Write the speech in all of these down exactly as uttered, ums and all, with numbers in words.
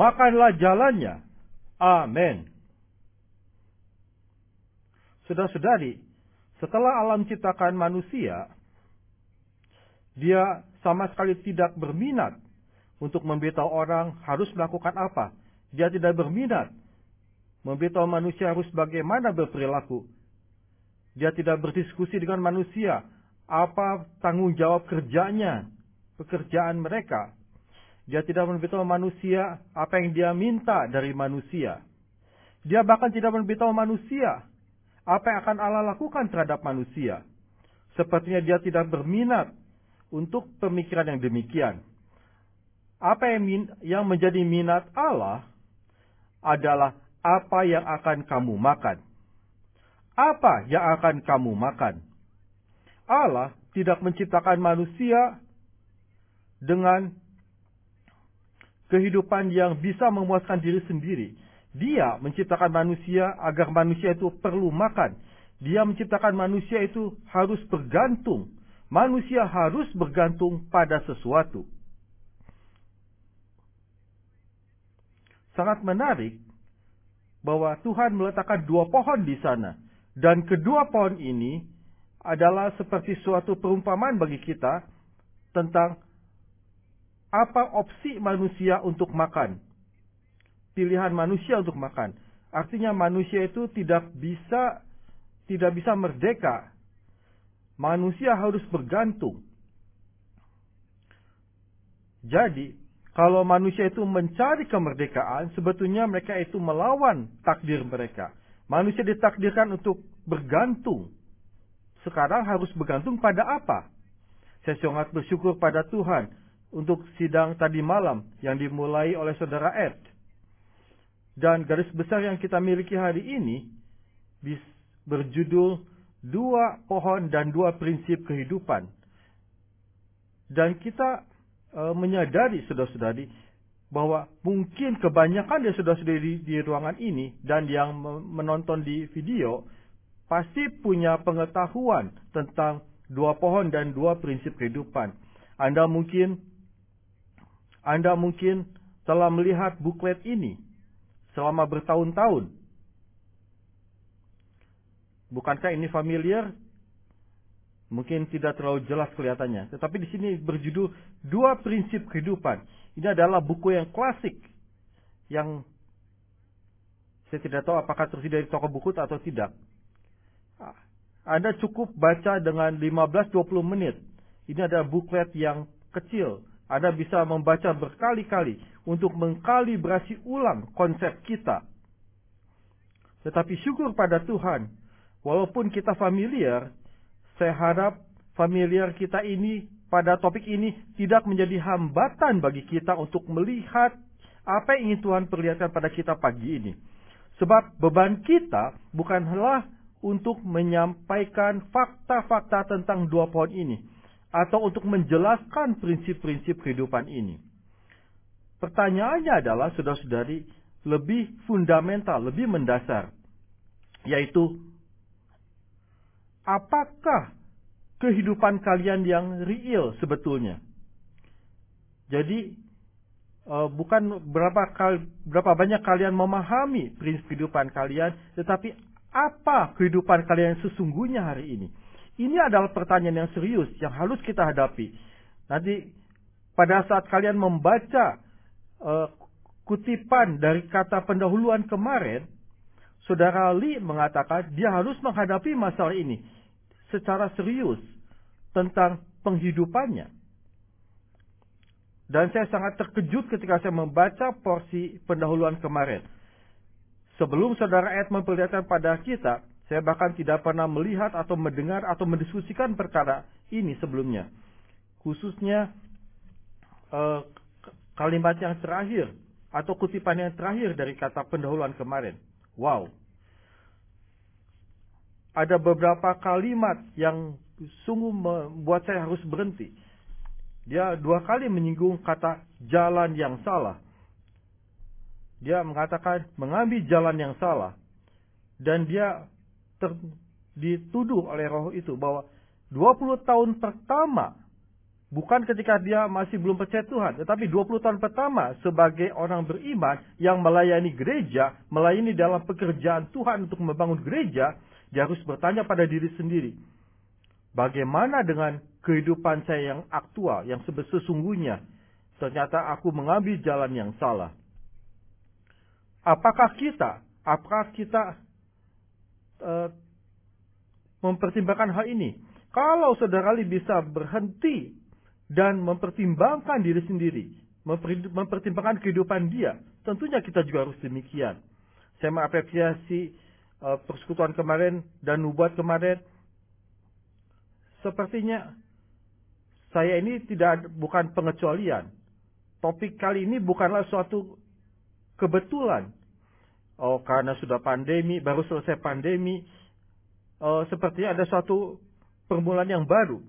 makanlah jalannya. Amin. Saudara-saudari, setelah alam ciptakan manusia, dia sama sekali tidak berminat untuk memberitahu orang harus melakukan apa. Dia tidak berminat memberitahu manusia harus bagaimana berperilaku. Dia tidak berdiskusi dengan manusia apa tanggung jawab kerjanya, pekerjaan mereka. Dia tidak memberitahu manusia apa yang dia minta dari manusia. Dia bahkan tidak memberitahu manusia apa yang akan Allah lakukan terhadap manusia. Sepertinya dia tidak berminat untuk pemikiran yang demikian. Apa yang, min, yang menjadi minat Allah adalah apa yang akan kamu makan. Apa yang akan kamu makan? Allah tidak menciptakan manusia dengan kehidupan yang bisa memuaskan diri sendiri. Dia menciptakan manusia agar manusia itu perlu makan. Dia menciptakan manusia itu harus bergantung. Manusia harus bergantung pada sesuatu. Sangat menarik bahwa Tuhan meletakkan dua pohon di sana. Dan kedua pohon ini adalah seperti suatu perumpamaan bagi kita tentang apa opsi manusia untuk makan. Pilihan manusia untuk makan. Artinya manusia itu tidak bisa tidak bisa merdeka. Manusia harus bergantung. Jadi, kalau manusia itu mencari kemerdekaan, sebetulnya mereka itu melawan takdir mereka. Manusia ditakdirkan untuk bergantung. Sekarang harus bergantung pada apa? Saya sangat bersyukur pada Tuhan untuk sidang tadi malam yang dimulai oleh saudara Ed. Dan garis besar yang kita miliki hari ini berjudul Dua Pohon dan Dua Prinsip Kehidupan. Dan kita e, menyadari saudara-saudari bahwa mungkin kebanyakan dari saudara-saudari di, di ruangan ini dan yang menonton di video pasti punya pengetahuan tentang dua pohon dan dua prinsip kehidupan. Anda mungkin Anda mungkin telah melihat buklet ini selama bertahun-tahun. Bukankah ini familiar? Mungkin tidak terlalu jelas kelihatannya. Tetapi di sini berjudul Dua Prinsip Kehidupan. Ini adalah buku yang klasik. Yang saya tidak tahu apakah tersedia di toko buku atau tidak. Anda cukup baca dengan lima belas sampai dua puluh menit. Ini adalah buklet yang kecil. Anda bisa membaca berkali-kali untuk mengkalibrasi ulang konsep kita. Tetapi syukur pada Tuhan, walaupun kita familiar, saya harap familiar kita ini pada topik ini tidak menjadi hambatan bagi kita untuk melihat apa yang ingin Tuhan perlihatkan pada kita pagi ini. Sebab beban kita bukanlah untuk menyampaikan fakta-fakta tentang dua pohon ini, atau untuk menjelaskan prinsip-prinsip kehidupan ini. Pertanyaannya adalah, saudara-saudari, lebih fundamental, lebih mendasar. Yaitu, apakah kehidupan kalian yang real sebetulnya? Jadi, bukan berapa, kali, berapa banyak kalian memahami prinsip kehidupan kalian, tetapi apa kehidupan kalian yang sesungguhnya hari ini? Ini adalah pertanyaan yang serius yang harus kita hadapi. Nanti pada saat kalian membaca uh, kutipan dari kata pendahuluan kemarin, saudara Lee mengatakan dia harus menghadapi masalah ini secara serius tentang penghidupannya. Dan saya sangat terkejut ketika saya membaca porsi pendahuluan kemarin. Sebelum saudara Ed memperlihatkan pada kita, saya bahkan tidak pernah melihat atau mendengar atau mendiskusikan perkara ini sebelumnya. Khususnya uh, kalimat yang terakhir atau kutipan yang terakhir dari kata pendahuluan kemarin. Wow. Ada beberapa kalimat yang sungguh membuat saya harus berhenti. Dia dua kali menyinggung kata jalan yang salah. Dia mengatakan mengambil jalan yang salah. Dan dia ter, dituduh oleh roh itu bahwa dua puluh tahun pertama Bukan ketika dia masih belum percaya Tuhan, tetapi dua puluh tahun pertama sebagai orang beriman yang melayani gereja, melayani dalam pekerjaan Tuhan untuk membangun gereja, dia harus bertanya pada diri sendiri, bagaimana dengan kehidupan saya yang aktual, yang sesungguhnya? Ternyata aku mengambil jalan yang salah. Apakah kita, apakah kita uh, mempertimbangkan hal ini? Kalau saudara bisa berhenti dan mempertimbangkan diri sendiri, mempertimbangkan kehidupan dia, tentunya kita juga harus demikian. Saya mengapresiasi uh, persekutuan kemarin dan nubuat kemarin. Sepertinya saya ini tidak bukan pengecualian. Topik kali ini bukanlah suatu kebetulan. Oh, karena sudah pandemi, baru selesai pandemi, uh, sepertinya ada suatu permulaan yang baru.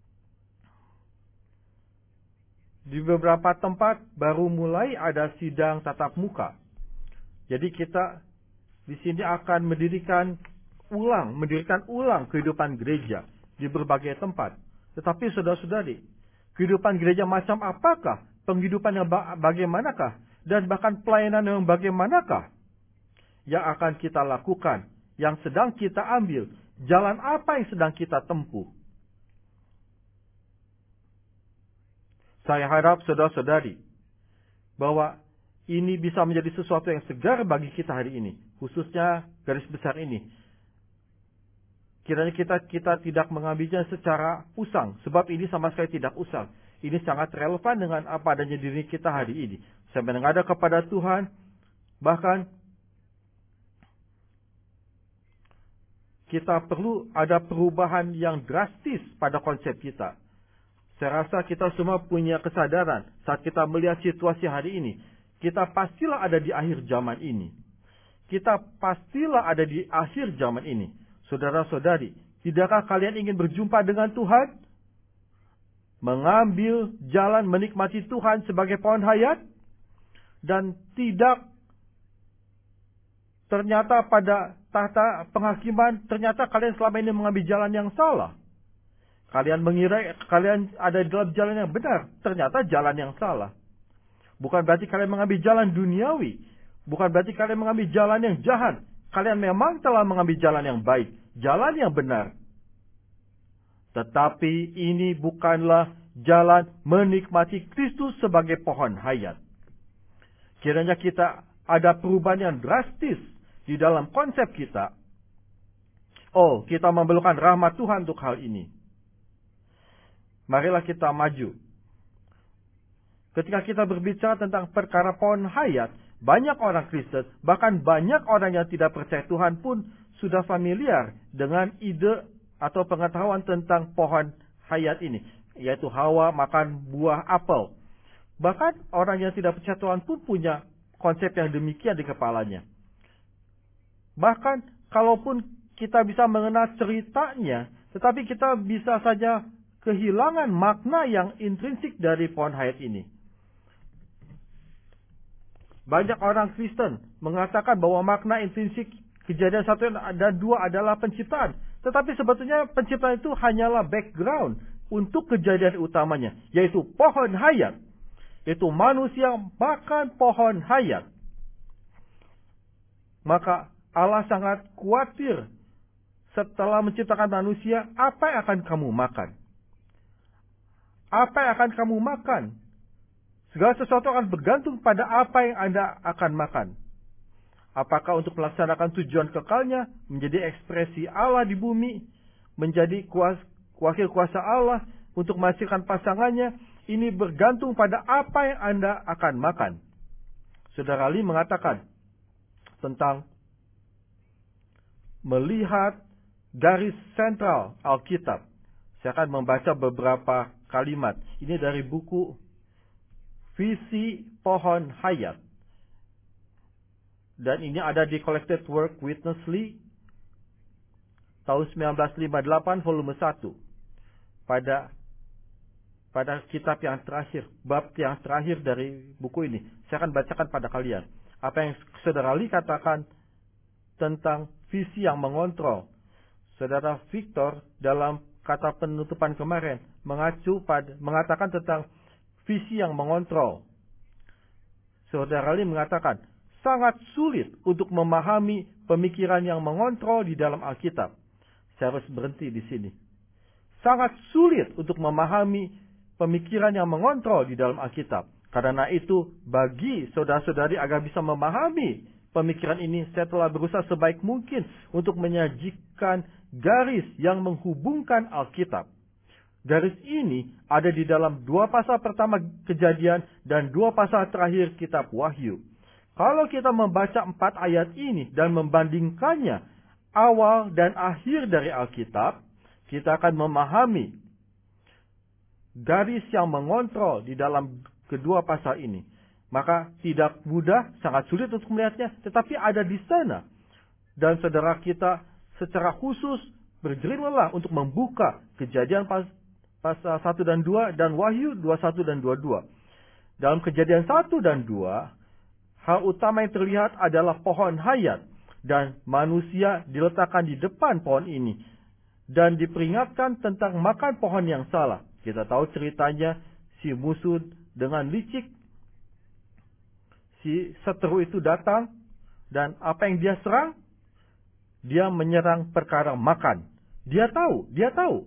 Di beberapa tempat baru mulai ada sidang tatap muka. Jadi kita di sini akan mendirikan ulang, mendirikan ulang kehidupan gereja di berbagai tempat. Tetapi saudara-saudari, kehidupan gereja macam apakah? Penghidupan yang bagaimanakah? Dan bahkan pelayanan yang bagaimanakah yang akan kita lakukan? Yang sedang kita ambil? Jalan apa yang sedang kita tempuh? Saya harap saudara-saudari bahwa ini bisa menjadi sesuatu yang segar bagi kita hari ini. Khususnya garis besar ini. Kiranya kita kita tidak mengambilnya secara usang. Sebab ini sama sekali tidak usang. Ini sangat relevan dengan apa adanya diri kita hari ini. Saya menengadah kepada Tuhan. Bahkan kita perlu ada perubahan yang drastis pada konsep kita. Saya rasa kita semua punya kesadaran saat kita melihat situasi hari ini. Kita pastilah ada di akhir zaman ini. Kita pastilah ada di akhir zaman ini. Saudara-saudari, tidakkah kalian ingin berjumpa dengan Tuhan? Mengambil jalan menikmati Tuhan sebagai pohon hayat? Dan tidak ternyata pada tahta penghakiman, ternyata kalian selama ini mengambil jalan yang salah. Kalian mengira kalian ada di dalam jalan yang benar. Ternyata jalan yang salah. Bukan berarti kalian mengambil jalan duniawi. Bukan berarti kalian mengambil jalan yang jahat. Kalian memang telah mengambil jalan yang baik. Jalan yang benar. Tetapi ini bukanlah jalan menikmati Kristus sebagai pohon hayat. Kiranya kita ada perubahan yang drastis di dalam konsep kita. Oh, kita memerlukan rahmat Tuhan untuk hal ini. Marilah kita maju. Ketika kita berbicara tentang perkara pohon hayat, banyak orang Kristen, bahkan banyak orang yang tidak percaya Tuhan pun sudah familiar dengan ide atau pengetahuan tentang pohon hayat ini, yaitu Hawa makan buah apel. Bahkan orang yang tidak percaya Tuhan pun punya konsep yang demikian di kepalanya. Bahkan kalaupun kita bisa mengenal ceritanya, tetapi kita bisa saja kehilangan makna yang intrinsik dari pohon hayat ini. Banyak orang Kristen mengatakan bahwa makna intrinsik kejadian satu dan dua adalah penciptaan. Tetapi sebetulnya penciptaan itu hanyalah background untuk kejadian utamanya, yaitu pohon hayat. Yaitu manusia makan pohon hayat. Maka Allah sangat khawatir setelah menciptakan manusia, apa yang akan kamu makan? Apa yang akan kamu makan? Segala sesuatu akan bergantung pada apa yang Anda akan makan. Apakah untuk melaksanakan tujuan kekalnya, menjadi ekspresi Allah di bumi, menjadi kuasa, wakil kuasa Allah untuk menghasilkan pasangannya, ini bergantung pada apa yang Anda akan makan. Saudara Ali mengatakan tentang melihat garis sentral Alkitab. Saya akan membaca beberapa kalimat. Ini dari buku Visi Pohon Hayat. Dan ini ada di Collected Work Witness Lee tahun seribu sembilan ratus lima puluh delapan volume satu. Pada pada kitab yang terakhir, bab yang terakhir dari buku ini. Saya akan bacakan pada kalian. Apa yang Saudara Lee katakan tentang visi yang mengontrol. Saudara Victor dalam kata penutupan kemarin mengacu pada mengatakan tentang visi yang mengontrol. Saudara Lim mengatakan, sangat sulit untuk memahami pemikiran yang mengontrol di dalam Alkitab. Saya harus berhenti di sini. Sangat sulit untuk memahami pemikiran yang mengontrol di dalam Alkitab. Karena itu, bagi saudara-saudari agar bisa memahami pemikiran ini, saya telah berusaha sebaik mungkin untuk menyajikan garis yang menghubungkan Alkitab. Garis ini ada di dalam dua pasal pertama Kejadian dan dua pasal terakhir kitab Wahyu. Kalau kita membaca empat ayat ini dan membandingkannya awal dan akhir dari Alkitab, kita akan memahami garis yang mengontrol di dalam kedua pasal ini. Maka tidak mudah, sangat sulit untuk melihatnya, tetapi ada di sana. Dan saudara kita secara khusus berjerih lelah untuk membuka Kejadian pas, pasal satu dan dua dan Wahyu dua puluh satu dan dua puluh dua. Dalam Kejadian satu dan dua, hal utama yang terlihat adalah pohon hayat dan manusia diletakkan di depan pohon ini dan diperingatkan tentang makan pohon yang salah. Kita tahu ceritanya, si musuh dengan licik, si seteru itu datang, dan apa yang dia serang? Dia menyerang perkara makan. Dia tahu, dia tahu.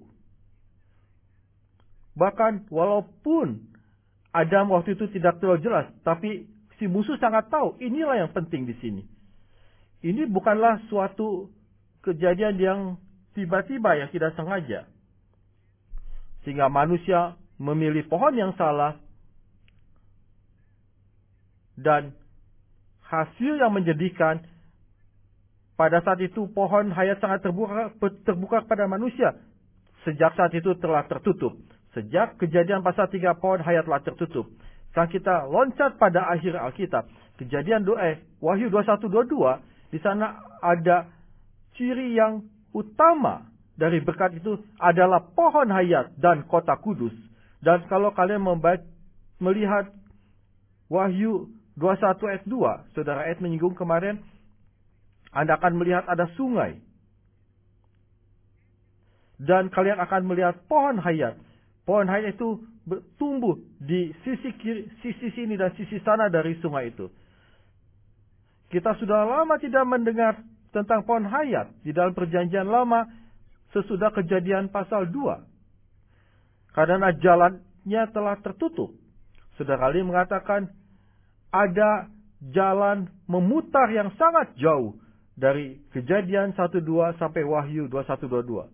Bahkan walaupun Adam waktu itu tidak terlalu jelas, tapi si musuh sangat tahu, inilah yang penting di sini. Ini bukanlah suatu kejadian yang tiba-tiba, yang tidak sengaja. Sehingga manusia memilih pohon yang salah, dan hasil yang menjadikan pada saat itu pohon hayat sangat terbuka, terbuka kepada manusia. Sejak saat itu telah tertutup. Sejak Kejadian pasal tiga, pohon hayat telah tertutup. Sekarang kita loncat pada akhir Alkitab. Kejadian doa, Wahyu dua puluh satu dua puluh dua, di sana ada ciri yang utama dari berkat itu adalah pohon hayat dan kota kudus. Dan kalau kalian membaca, melihat Wahyu dua puluh satu ayat dua, saudara Ed menyinggung kemarin, Anda akan melihat ada sungai. Dan kalian akan melihat pohon hayat. Pohon hayat itu tumbuh di sisi kiri, sisi sini dan sisi sana dari sungai itu. Kita sudah lama tidak mendengar tentang pohon hayat di dalam perjanjian lama sesudah Kejadian pasal dua. Karena jalannya telah tertutup. Saudara Ali mengatakan ada jalan memutar yang sangat jauh dari Kejadian satu dua sampai Wahyu dua puluh satu dua puluh dua.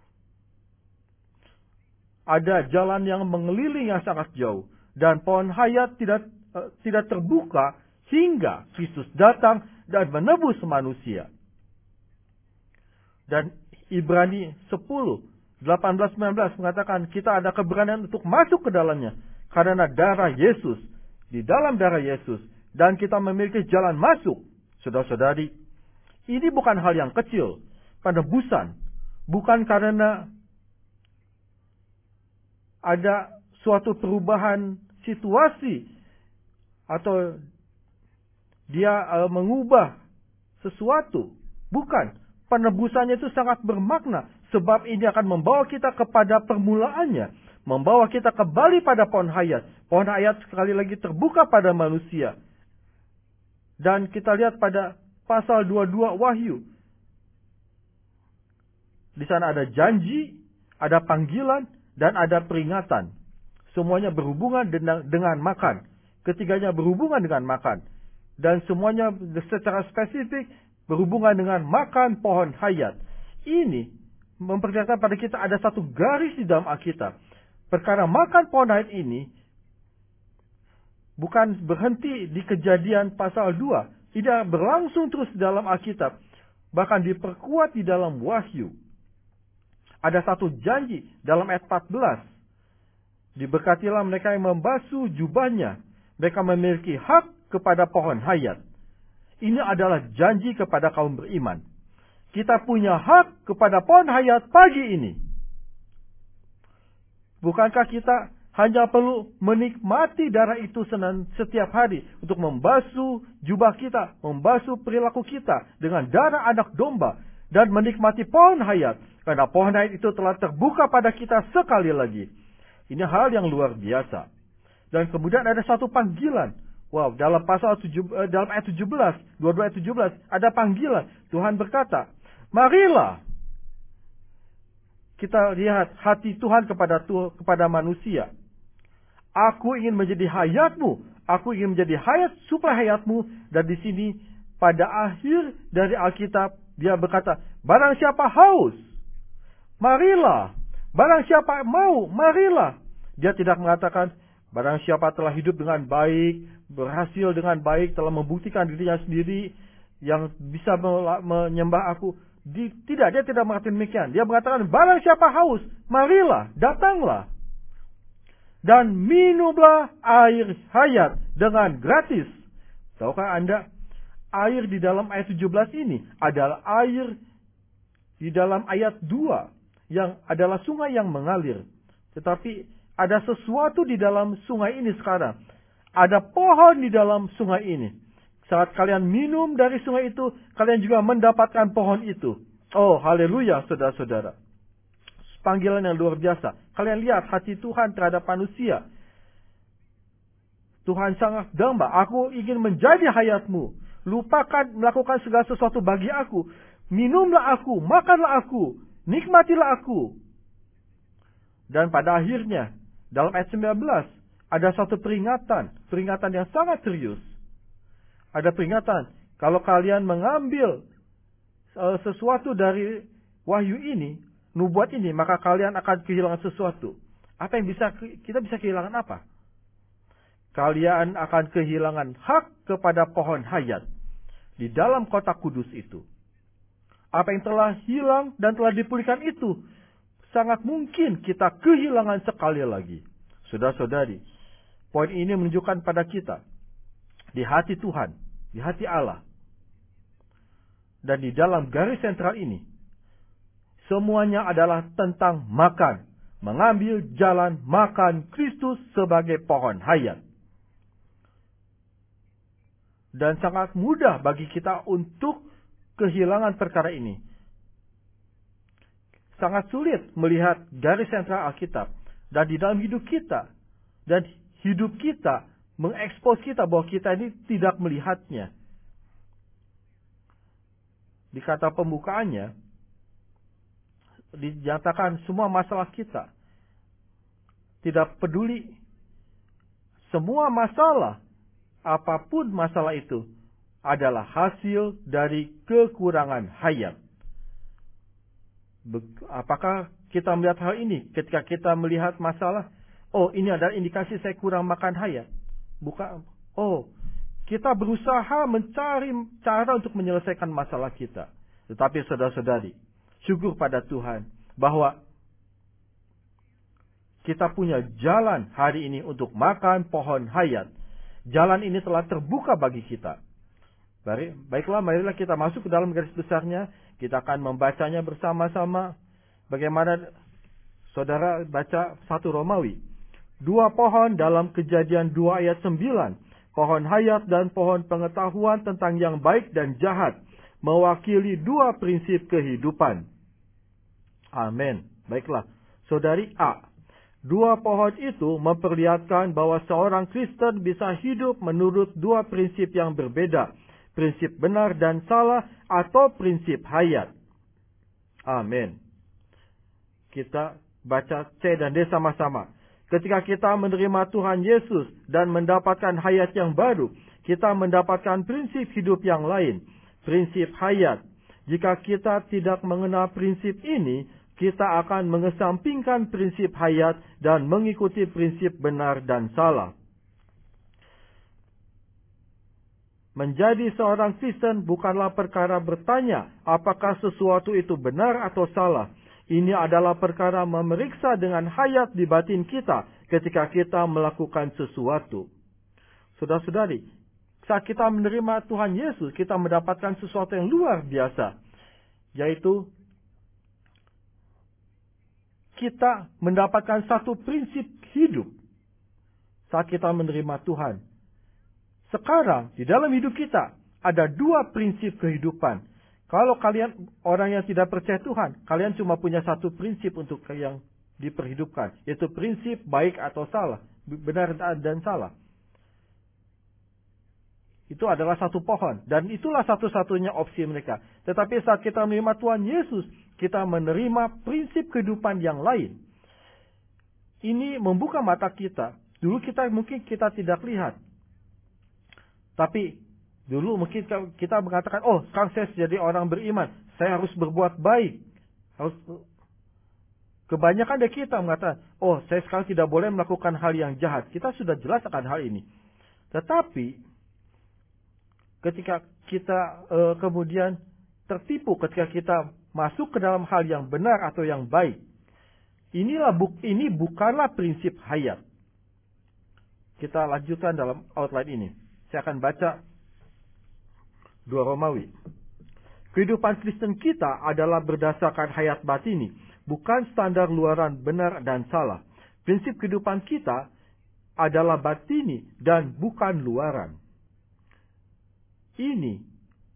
Ada jalan yang mengeliling yang sangat jauh. Dan pohon hayat tidak uh, tidak terbuka hingga Kristus datang dan menebus manusia. Dan Ibrani sepuluh, delapan belas, sembilan belas mengatakan kita ada keberanian untuk masuk ke dalamnya. Karena darah Yesus. Di dalam darah Yesus. Dan kita memiliki jalan masuk. Saudara-saudari, ini bukan hal yang kecil. Penebusan. Bukan karena ada suatu perubahan situasi atau dia uh, mengubah sesuatu. Bukan. Penebusannya itu sangat bermakna. Sebab ini akan membawa kita kepada permulaannya. Membawa kita kembali pada pohon hayat. Pohon hayat sekali lagi terbuka pada manusia. Dan kita lihat pada pasal dua puluh dua Wahyu. Di sana ada janji, ada panggilan, dan ada peringatan. Semuanya berhubungan dengan, dengan makan. Ketiganya berhubungan dengan makan. Dan semuanya secara spesifik berhubungan dengan makan pohon hayat. Ini memperlihatkan pada kita ada satu garis di dalam Alkitab. Perkara makan pohon hayat ini bukan berhenti di Kejadian pasal dua. Tidak berlangsung terus di dalam Alkitab. Bahkan diperkuat di dalam Wahyu. Ada satu janji dalam ayat empat belas. Diberkatilah mereka yang membasuh jubahnya. Mereka memiliki hak kepada pohon hayat. Ini adalah janji kepada kaum beriman. Kita punya hak kepada pohon hayat pagi ini. Bukankah kita hanya perlu menikmati darah itu setiap hari untuk membasuh jubah kita, membasuh perilaku kita dengan darah anak domba dan menikmati pohon hayat. Karena pohon hayat itu telah terbuka pada kita sekali lagi. Ini hal yang luar biasa. Dan kemudian ada satu panggilan. Wow, dalam pasal tujuh, dalam ayat tujuh belas, dua puluh dua ayat tujuh belas, ada panggilan. Tuhan berkata, marilah kita lihat hati Tuhan kepada kepada manusia. Aku ingin menjadi hayatmu. Aku ingin menjadi hayat supaya hayatmu. Dan di sini pada akhir dari Alkitab dia berkata, barang siapa haus, marilah. Barang siapa mau, marilah. Dia tidak mengatakan, barang siapa telah hidup dengan baik, berhasil dengan baik, telah membuktikan dirinya sendiri, yang bisa menyembah aku. Di, tidak, dia tidak mengatakan demikian. Dia mengatakan, barang siapa haus, marilah, datanglah. Dan minumlah air hayat dengan gratis. Tahukah Anda, air di dalam ayat tujuh belas ini adalah air di dalam ayat dua. Yang adalah sungai yang mengalir. Tetapi ada sesuatu di dalam sungai ini sekarang. Ada pohon di dalam sungai ini. Saat kalian minum dari sungai itu, kalian juga mendapatkan pohon itu. Oh, haleluya, saudara-saudara. Panggilan yang luar biasa. Kalian lihat hati Tuhan terhadap manusia. Tuhan sangat damba. Aku ingin menjadi hayatmu. Lupakan melakukan segala sesuatu bagi aku. Minumlah aku, makanlah aku, nikmatilah aku. Dan pada akhirnya, dalam ayat sembilan belas, ada satu peringatan. Peringatan yang sangat serius. Ada peringatan. Kalau kalian mengambil uh, sesuatu dari wahyu ini, nubuat ini, maka kalian akan kehilangan sesuatu. Apa yang bisa kita bisa kehilangan apa? Kalian akan kehilangan hak kepada pohon hayat di dalam kota kudus itu. Apa yang telah hilang dan telah dipulihkan itu sangat mungkin kita kehilangan sekali lagi. Saudara-saudari, poin ini menunjukkan pada kita di hati Tuhan, di hati Allah, dan di dalam garis sentral ini semuanya adalah tentang makan. Mengambil jalan makan Kristus sebagai pohon hayat. Dan sangat mudah bagi kita untuk kehilangan perkara ini. Sangat sulit melihat garis sentral Alkitab. Dan di dalam hidup kita. Dan hidup kita mengekspos kita bahwa kita ini tidak melihatnya. Di kata pembukaannya, dinyatakan semua masalah kita. Tidak peduli. Semua masalah, apapun masalah itu, adalah hasil dari kekurangan hayat. Apakah kita melihat hal ini ketika kita melihat masalah? Oh, ini adalah indikasi saya kurang makan hayat. Bukan. Oh, kita berusaha mencari cara untuk menyelesaikan masalah kita. Tetapi saudara-saudari, syukur pada Tuhan bahwa kita punya jalan hari ini untuk makan pohon hayat. Jalan ini telah terbuka bagi kita. Baiklah, marilah kita masuk ke dalam garis besarnya. Kita akan membacanya bersama-sama. Bagaimana saudara baca satu Romawi. Dua pohon dalam Kejadian dua ayat sembilan. Pohon hayat dan pohon pengetahuan tentang yang baik dan jahat. Mewakili dua prinsip kehidupan. Amin. Baiklah. Saudari A. Dua pohon itu memperlihatkan bahwa seorang Kristen bisa hidup menurut dua prinsip yang berbeda. Prinsip benar dan salah atau prinsip hayat. Amin. Kita baca C dan D sama-sama. Ketika kita menerima Tuhan Yesus dan mendapatkan hayat yang baru, kita mendapatkan prinsip hidup yang lain. Prinsip hayat. Jika kita tidak mengenal prinsip ini, kita akan mengesampingkan prinsip hayat dan mengikuti prinsip benar dan salah. Menjadi seorang Kristen bukanlah perkara bertanya apakah sesuatu itu benar atau salah. Ini adalah perkara memeriksa dengan hayat di batin kita ketika kita melakukan sesuatu. Saudara-saudari, saat kita menerima Tuhan Yesus, kita mendapatkan sesuatu yang luar biasa. Yaitu, kita mendapatkan satu prinsip hidup saat kita menerima Tuhan. Sekarang, di dalam hidup kita, ada dua prinsip kehidupan. Kalau kalian orang yang tidak percaya Tuhan, kalian cuma punya satu prinsip untuk yang diperhidupkan, yaitu prinsip baik atau salah, benar dan salah. Itu adalah satu pohon, dan itulah satu-satunya opsi mereka. Tetapi saat kita menerima Tuhan Yesus, kita menerima prinsip kehidupan yang lain. Ini membuka mata kita. Dulu kita mungkin kita tidak lihat. Tapi dulu mungkin kita mengatakan, oh sekarang saya jadi orang beriman, saya harus berbuat baik. Harus Kebanyakan dari kita mengatakan, oh saya sekarang tidak boleh melakukan hal yang jahat. Kita sudah jelas akan hal ini. Tetapi ketika kita e, kemudian tertipu ketika kita masuk ke dalam hal yang benar atau yang baik, inilah buk, ini bukanlah prinsip hayat. Kita lanjutkan dalam outline ini. Saya akan baca dua Romawi. Kehidupan Kristen kita adalah berdasarkan hayat batini, bukan standar luaran benar dan salah. Prinsip kehidupan kita adalah batini dan bukan luaran. Ini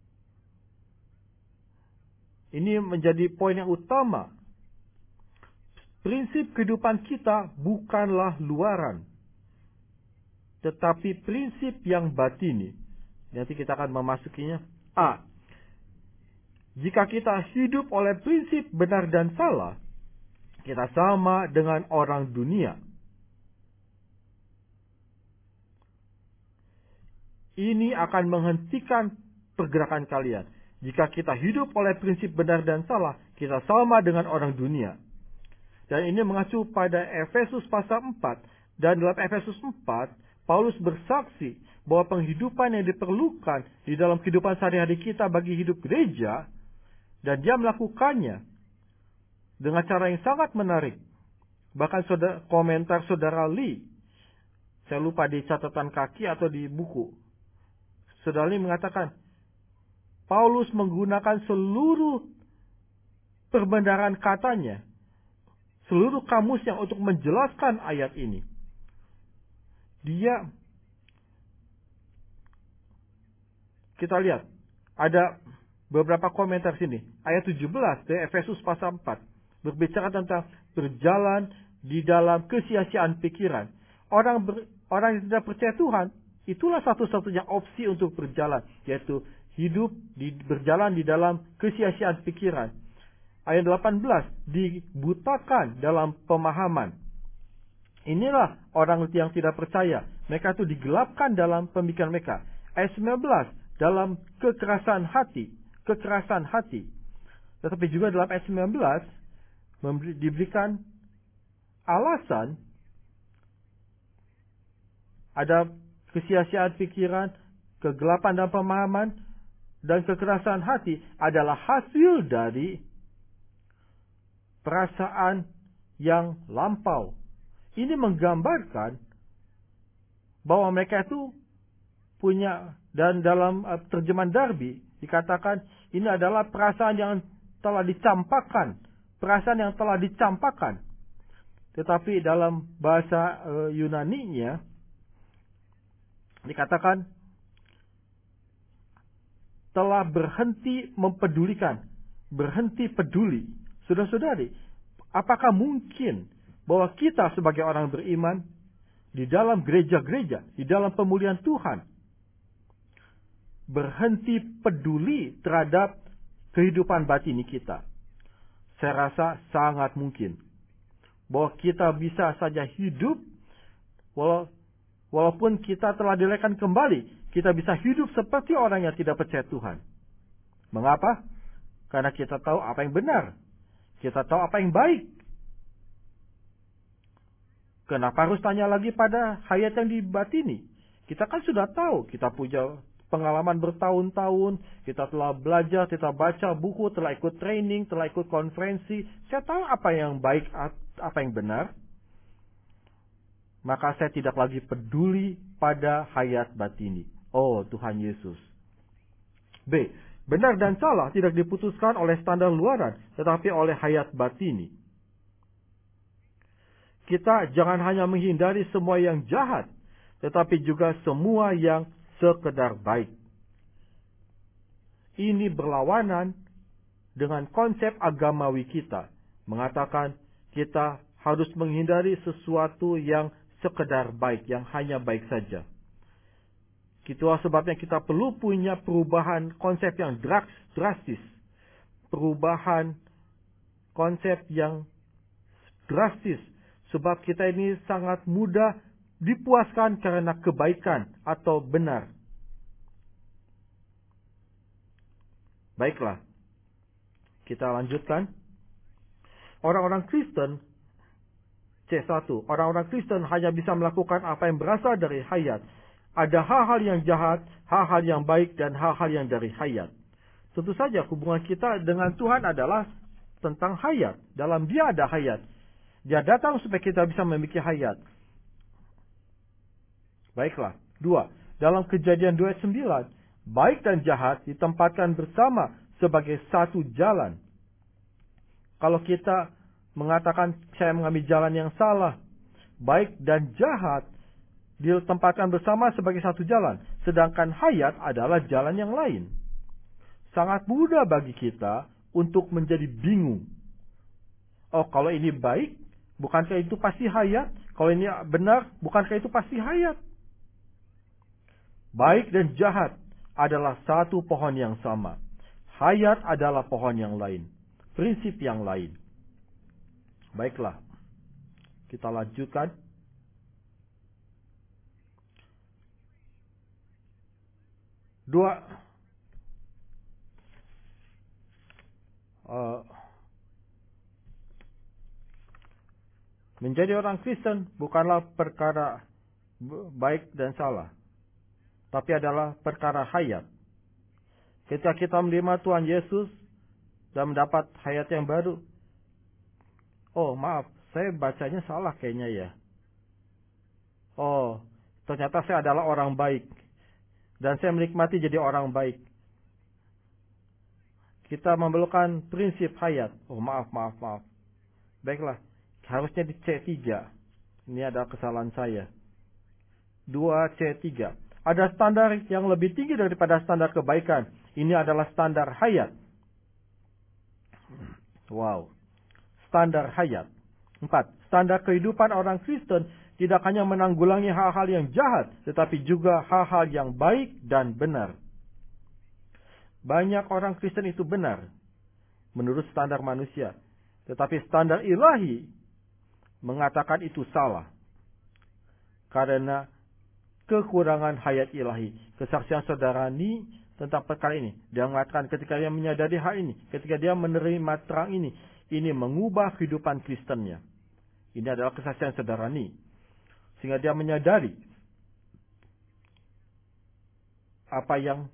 ini menjadi poin yang utama. Prinsip kehidupan kita bukanlah luaran, tetapi prinsip yang batini. Nanti kita akan memasukinya. A. Jika kita hidup oleh prinsip benar dan salah, kita sama dengan orang dunia. Ini akan menghentikan pergerakan kalian. Jika kita hidup oleh prinsip benar dan salah, kita sama dengan orang dunia. Dan ini mengacu pada Efesus pasal empat. Dan dalam Efesus empat, Paulus bersaksi bahwa penghidupan yang diperlukan di dalam kehidupan sehari-hari kita bagi hidup gereja, dan dia melakukannya dengan cara yang sangat menarik. Bahkan saudara, komentar saudara Lee, saya lupa di catatan kaki atau di buku, saudara Lee mengatakan, Paulus menggunakan seluruh perbendaharaan katanya, seluruh kamusnya untuk menjelaskan ayat ini. Dia, kita lihat, ada beberapa komentar sini. Ayat tujuh belas dari Efesus pasal empat. Berbicara tentang berjalan di dalam kesia-siaan pikiran. Orang ber, orang yang tidak percaya Tuhan, itulah satu-satunya opsi untuk berjalan. Yaitu hidup, di, berjalan di dalam kesia-siaan pikiran. Ayat delapan belas. Dibutakan dalam pemahaman. Inilah orang yang tidak percaya. Mereka itu digelapkan dalam pemikiran mereka. Ayat sembilan belas. Dalam kekerasan hati. Kekerasan hati. Tetapi juga dalam ayat sembilan belas memberi, diberikan alasan ada kesia-siaan pikiran, kegelapan dan pemahaman, dan kekerasan hati adalah hasil dari perasaan yang lampau. Ini menggambarkan bahwa mereka itu punya, dan dalam uh, terjemahan Darby dikatakan ini adalah perasaan yang telah dicampakkan, perasaan yang telah dicampakkan. Tetapi dalam bahasa uh, Yunani-nya dikatakan telah berhenti mempedulikan, berhenti peduli. Saudara-saudari, apakah mungkin bahwa kita sebagai orang beriman di dalam gereja-gereja, di dalam pemulihan Tuhan, berhenti peduli terhadap kehidupan batini kita? Saya rasa sangat mungkin bahwa kita bisa saja hidup walaupun kita telah dilahirkan kembali, kita bisa hidup seperti orang yang tidak percaya Tuhan. Mengapa? Karena kita tahu apa yang benar, kita tahu apa yang baik. Kenapa harus tanya lagi pada hayat yang dibatini? Kita kan sudah tahu, kita punya pengalaman bertahun-tahun, kita telah belajar, kita baca buku, telah ikut training, telah ikut konferensi. Saya tahu apa yang baik, apa yang benar. Maka saya tidak lagi peduli pada hayat batini. Oh Tuhan Yesus. B. Benar dan salah tidak diputuskan oleh standar luaran, tetapi oleh hayat batini. Kita jangan hanya menghindari semua yang jahat, tetapi juga semua yang sekedar baik. Ini berlawanan dengan konsep agamawi kita, mengatakan kita harus menghindari sesuatu yang sekedar baik, yang hanya baik saja. Itulah sebabnya kita perlu punya perubahan konsep yang drastis. Perubahan konsep yang drastis. Sebab kita ini sangat mudah dipuaskan karena kebaikan atau benar. Baiklah, kita lanjutkan. Orang-orang Kristen, C satu, orang-orang Kristen hanya bisa melakukan apa yang berasal dari hayat. Ada hal-hal yang jahat, hal-hal yang baik, dan hal-hal yang dari hayat. Tentu saja hubungan kita dengan Tuhan adalah tentang hayat. Dalam Dia ada hayat. Dia datang supaya kita bisa memiliki hayat. Baiklah. Dua, dalam Kejadian dua ayat sembilan, baik dan jahat ditempatkan bersama sebagai satu jalan. Kalau kita mengatakan saya mengambil jalan yang salah, baik dan jahat ditempatkan bersama sebagai satu jalan. Sedangkan hayat adalah jalan yang lain. Sangat mudah bagi kita untuk menjadi bingung. Oh, kalau ini baik, bukankah itu pasti hayat? Kalau ini benar, bukankah itu pasti hayat? Baik dan jahat adalah satu pohon yang sama. Hayat adalah pohon yang lain. Prinsip yang lain. Baiklah. Kita lanjutkan. Dua. Uh, menjadi orang Kristen bukanlah perkara baik dan salah, tapi adalah perkara hayat. Ketika kita menerima Tuhan Yesus dan mendapat hayat yang baru, oh maaf, saya bacanya salah kayaknya ya. Oh, ternyata saya adalah orang baik. Dan saya menikmati jadi orang baik. Kita memerlukan prinsip hayat. Oh maaf, maaf, maaf. Baiklah, harusnya di C tiga. Ini adalah kesalahan saya. dua C tiga. Ada standar yang lebih tinggi daripada standar kebaikan. Ini adalah standar hayat. Wow. Standar hayat. Empat. Standar kehidupan orang Kristen tidak hanya menanggulangi hal-hal yang jahat, tetapi juga hal-hal yang baik dan benar. Banyak orang Kristen itu benar menurut standar manusia. Tetapi standar ilahi mengatakan itu salah. Karena kekurangan hayat ilahi. Kesaksian saudara Ni tentang perkara ini. Dia mengatakan ketika dia menyadari hal ini. Ketika dia menerima terang ini. Ini mengubah kehidupan Kristennya. Ini adalah kesaksian saudara Ni. Sehingga dia menyadari apa yang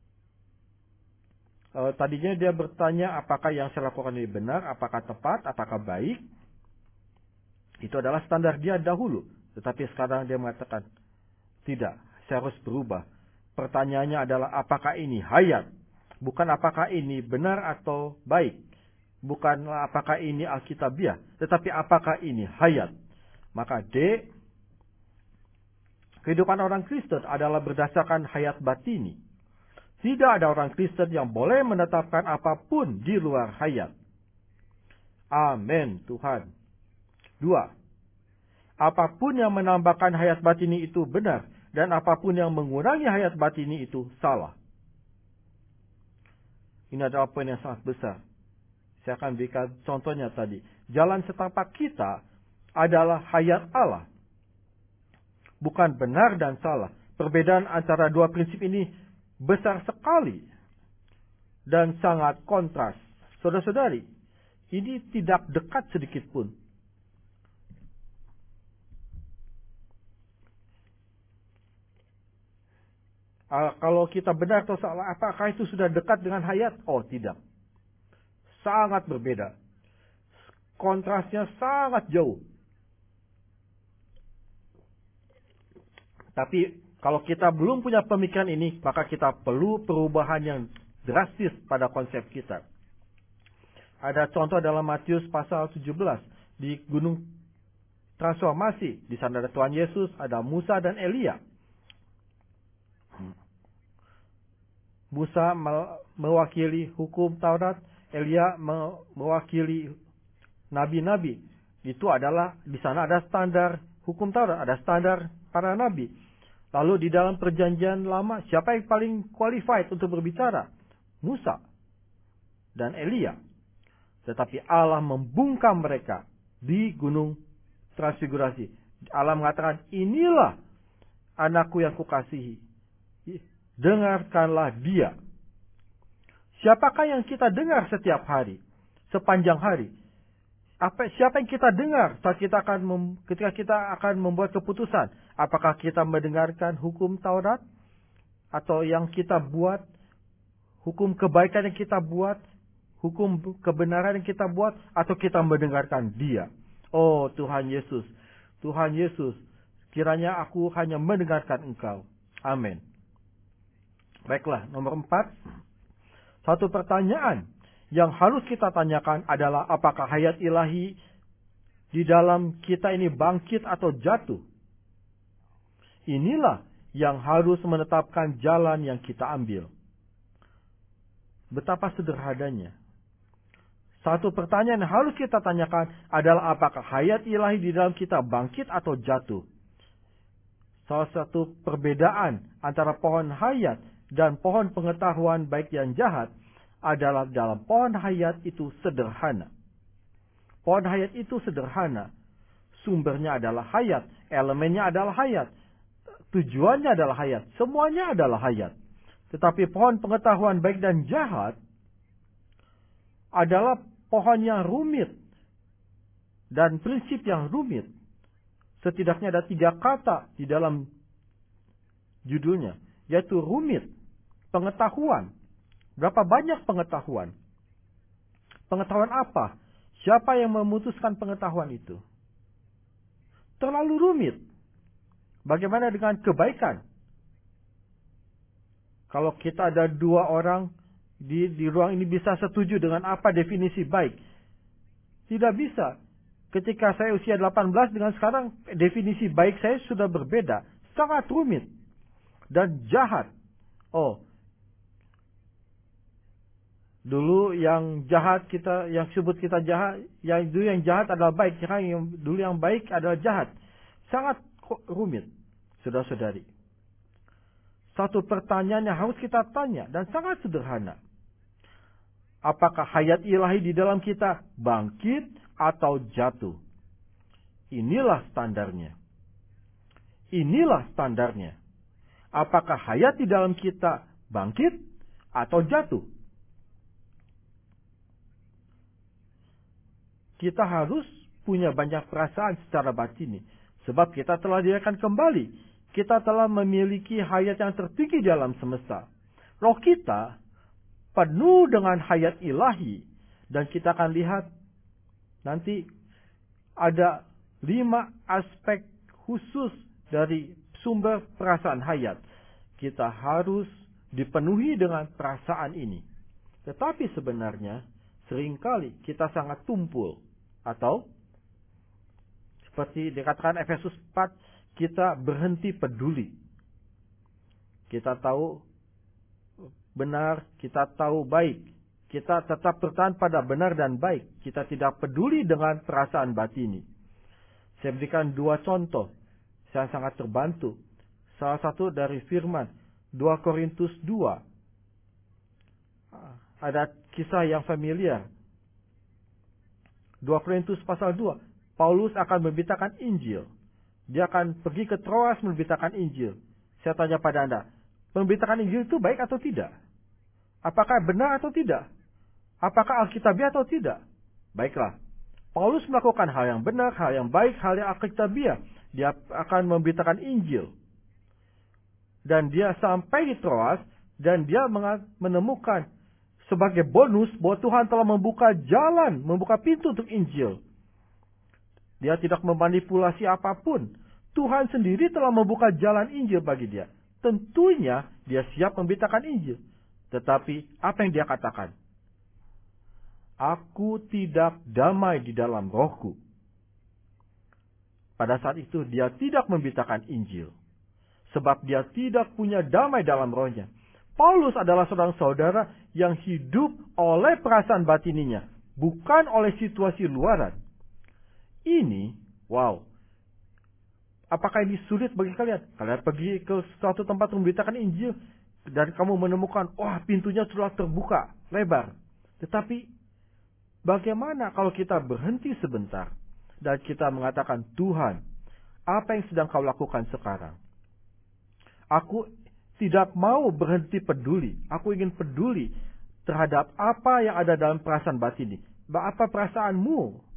uh, tadinya dia bertanya apakah yang saya lakukan ini benar, apakah tepat, apakah baik. Itu adalah standar dia dahulu. Tetapi sekarang dia mengatakan, tidak, saya harus berubah. Pertanyaannya adalah apakah ini hayat? Bukan apakah ini benar atau baik. Bukanlah apakah ini alkitabiah. Tetapi apakah ini hayat? Maka D, kehidupan orang Kristen adalah berdasarkan hayat batini. Tidak ada orang Kristen yang boleh menetapkan apapun di luar hayat. Amin, Tuhan. Dua, apapun yang menambahkan hayat batini itu benar. Dan apapun yang mengurangi hayat batini itu salah. Ini adalah poin yang sangat besar. Saya akan berikan contohnya tadi. Jalan setapak kita adalah hayat Allah. Bukan benar dan salah. Perbedaan antara dua prinsip ini besar sekali. Dan sangat kontras. Saudara-saudari, ini tidak dekat sedikit pun. Uh, kalau kita benar atau salah, apakah itu sudah dekat dengan hayat? Oh, tidak. Sangat berbeda. Kontrasnya sangat jauh. Tapi kalau kita belum punya pemikiran ini, maka kita perlu perubahan yang drastis pada konsep kita. Ada contoh dalam Matius pasal tujuh belas. Di Gunung Transformasi. Di sana ada Tuhan Yesus, ada Musa dan Elia. Musa mewakili hukum Taurat, Elia mewakili nabi-nabi. Itu adalah, di sana ada standar hukum Taurat, ada standar para nabi. Lalu di dalam perjanjian lama, siapa yang paling qualified untuk berbicara? Musa dan Elia. Tetapi Allah membungkam mereka di gunung transfigurasi. Allah mengatakan, inilah anakku yang kukasihi. Dengarkanlah dia. Siapakah yang kita dengar setiap hari? Sepanjang hari. Apa, siapa yang kita dengar saat kita akan mem, ketika kita akan membuat keputusan? Apakah kita mendengarkan hukum Taurat? Atau yang kita buat, hukum kebaikan yang kita buat, hukum kebenaran yang kita buat, atau kita mendengarkan dia? Oh Tuhan Yesus, Tuhan Yesus, kiranya aku hanya mendengarkan Engkau. Amin. Baiklah, nomor empat. Satu pertanyaan yang harus kita tanyakan adalah, apakah hayat ilahi di dalam kita ini bangkit atau jatuh? Inilah yang harus menetapkan jalan yang kita ambil. Betapa sederhananya. Satu pertanyaan yang harus kita tanyakan adalah, apakah hayat ilahi di dalam kita bangkit atau jatuh? Salah satu perbedaan antara pohon hayat dan pohon pengetahuan baik dan jahat adalah dalam pohon hayat itu sederhana. Pohon hayat itu sederhana. Sumbernya adalah hayat. Elemennya adalah hayat. Tujuannya adalah hayat. Semuanya adalah hayat. Tetapi pohon pengetahuan baik dan jahat adalah pohon yang rumit. Dan prinsip yang rumit. Setidaknya ada tiga kata di dalam judulnya. Yaitu rumit. Pengetahuan. Berapa banyak pengetahuan? Pengetahuan apa? Siapa yang memutuskan pengetahuan itu? Terlalu rumit. Bagaimana dengan kebaikan? Kalau kita ada dua orang di, di ruang ini bisa setuju dengan apa definisi baik? Tidak bisa. Ketika saya usia delapan belas dengan sekarang, definisi baik saya sudah berbeda. Sangat rumit. Dan jahat. Oh, dulu yang jahat kita, yang sebut kita jahat, yang dulu yang jahat adalah baik, sekarang yang dulu yang baik adalah jahat. Sangat rumit, saudara-saudari. Satu pertanyaan yang harus kita tanya dan sangat sederhana. Apakah hayat ilahi di dalam kita bangkit atau jatuh? Inilah standarnya. Inilah standarnya. Apakah hayat di dalam kita bangkit atau jatuh? Kita harus punya banyak perasaan secara batini. Sebab kita telah dilihatkan kembali. Kita telah memiliki hayat yang tertinggi dalam semesta. Roh kita penuh dengan hayat ilahi. Dan kita akan lihat nanti ada lima aspek khusus dari sumber perasaan hayat. Kita harus dipenuhi dengan perasaan ini. Tetapi sebenarnya seringkali kita sangat tumpul. Atau seperti dikatakan Efesus empat, kita berhenti peduli. Kita tahu benar, kita tahu baik. Kita tetap bertahan pada benar dan baik. Kita tidak peduli dengan perasaan batini. Saya berikan dua contoh. Saya sangat terbantu. Salah satu dari firman dua Korintus dua. Ada kisah yang familiar. dua Korintus pasal dua. Paulus akan memberitakan Injil. Dia akan pergi ke Troas memberitakan Injil. Saya tanya pada Anda, memberitakan Injil itu baik atau tidak? Apakah benar atau tidak? Apakah alkitabiah atau tidak? Baiklah. Paulus melakukan hal yang benar, hal yang baik, hal yang alkitabiah. Dia akan memberitakan Injil. Dan dia sampai di Troas dan dia menemukan sebagai bonus bahwa Tuhan telah membuka jalan, membuka pintu untuk Injil. Dia tidak memanipulasi apapun. Tuhan sendiri telah membuka jalan Injil bagi dia. Tentunya dia siap memberitakan Injil. Tetapi apa yang dia katakan? Aku tidak damai di dalam rohku. Pada saat itu dia tidak memberitakan Injil. Sebab dia tidak punya damai dalam rohnya. Paulus adalah seorang saudara yang hidup oleh perasaan batininya. Bukan oleh situasi luaran. Ini, wow. Apakah ini sulit bagi kalian? Kalian pergi ke suatu tempat memberitakan Injil dan kamu menemukan, wah, pintunya sudah terbuka lebar. Tetapi bagaimana kalau kita berhenti sebentar dan kita mengatakan, Tuhan, apa yang sedang kau lakukan sekarang? Aku tidak mau berhenti peduli. Aku ingin peduli terhadap apa yang ada dalam perasaan batin ini. Apa perasaanmu?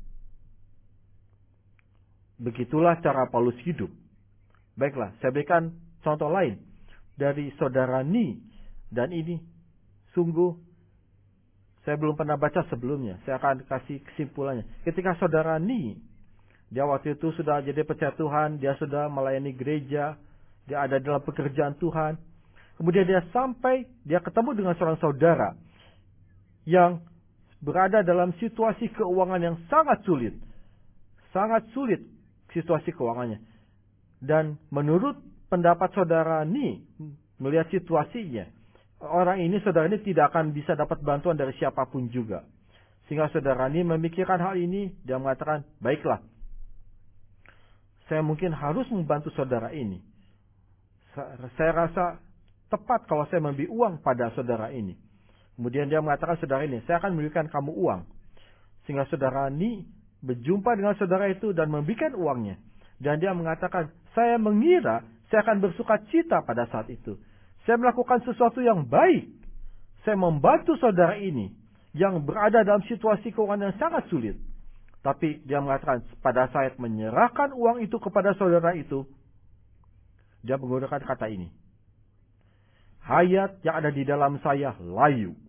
Begitulah cara Paulus hidup. Baiklah, saya berikan contoh lain dari saudara Ni. Dan ini sungguh saya belum pernah baca sebelumnya. Saya akan kasih kesimpulannya. Ketika saudara Ni, dia waktu itu sudah jadi percaya Tuhan, dia sudah melayani gereja, dia ada dalam pekerjaan Tuhan. Kemudian dia sampai, dia ketemu dengan seorang saudara yang berada dalam situasi keuangan yang sangat sulit. Sangat sulit situasi keuangannya. Dan menurut pendapat saudara Ni, melihat situasinya, orang ini, saudara ini tidak akan bisa dapat bantuan dari siapapun juga. Sehingga saudara Ni memikirkan hal ini, dia mengatakan, baiklah, saya mungkin harus membantu saudara ini. Saya rasa tepat kalau saya memberi uang pada saudara ini. Kemudian dia mengatakan, saudara ini, saya akan memberikan kamu uang. Sehingga saudara Ni berjumpa dengan saudara itu dan memberikan uangnya. Dan dia mengatakan, saya mengira saya akan bersuka cita pada saat itu. Saya melakukan sesuatu yang baik. Saya membantu saudara ini yang berada dalam situasi keuangan yang sangat sulit. Tapi dia mengatakan, pada saat menyerahkan uang itu kepada saudara itu, dia menggunakan kata ini. Hayat yang ada di dalam saya layu.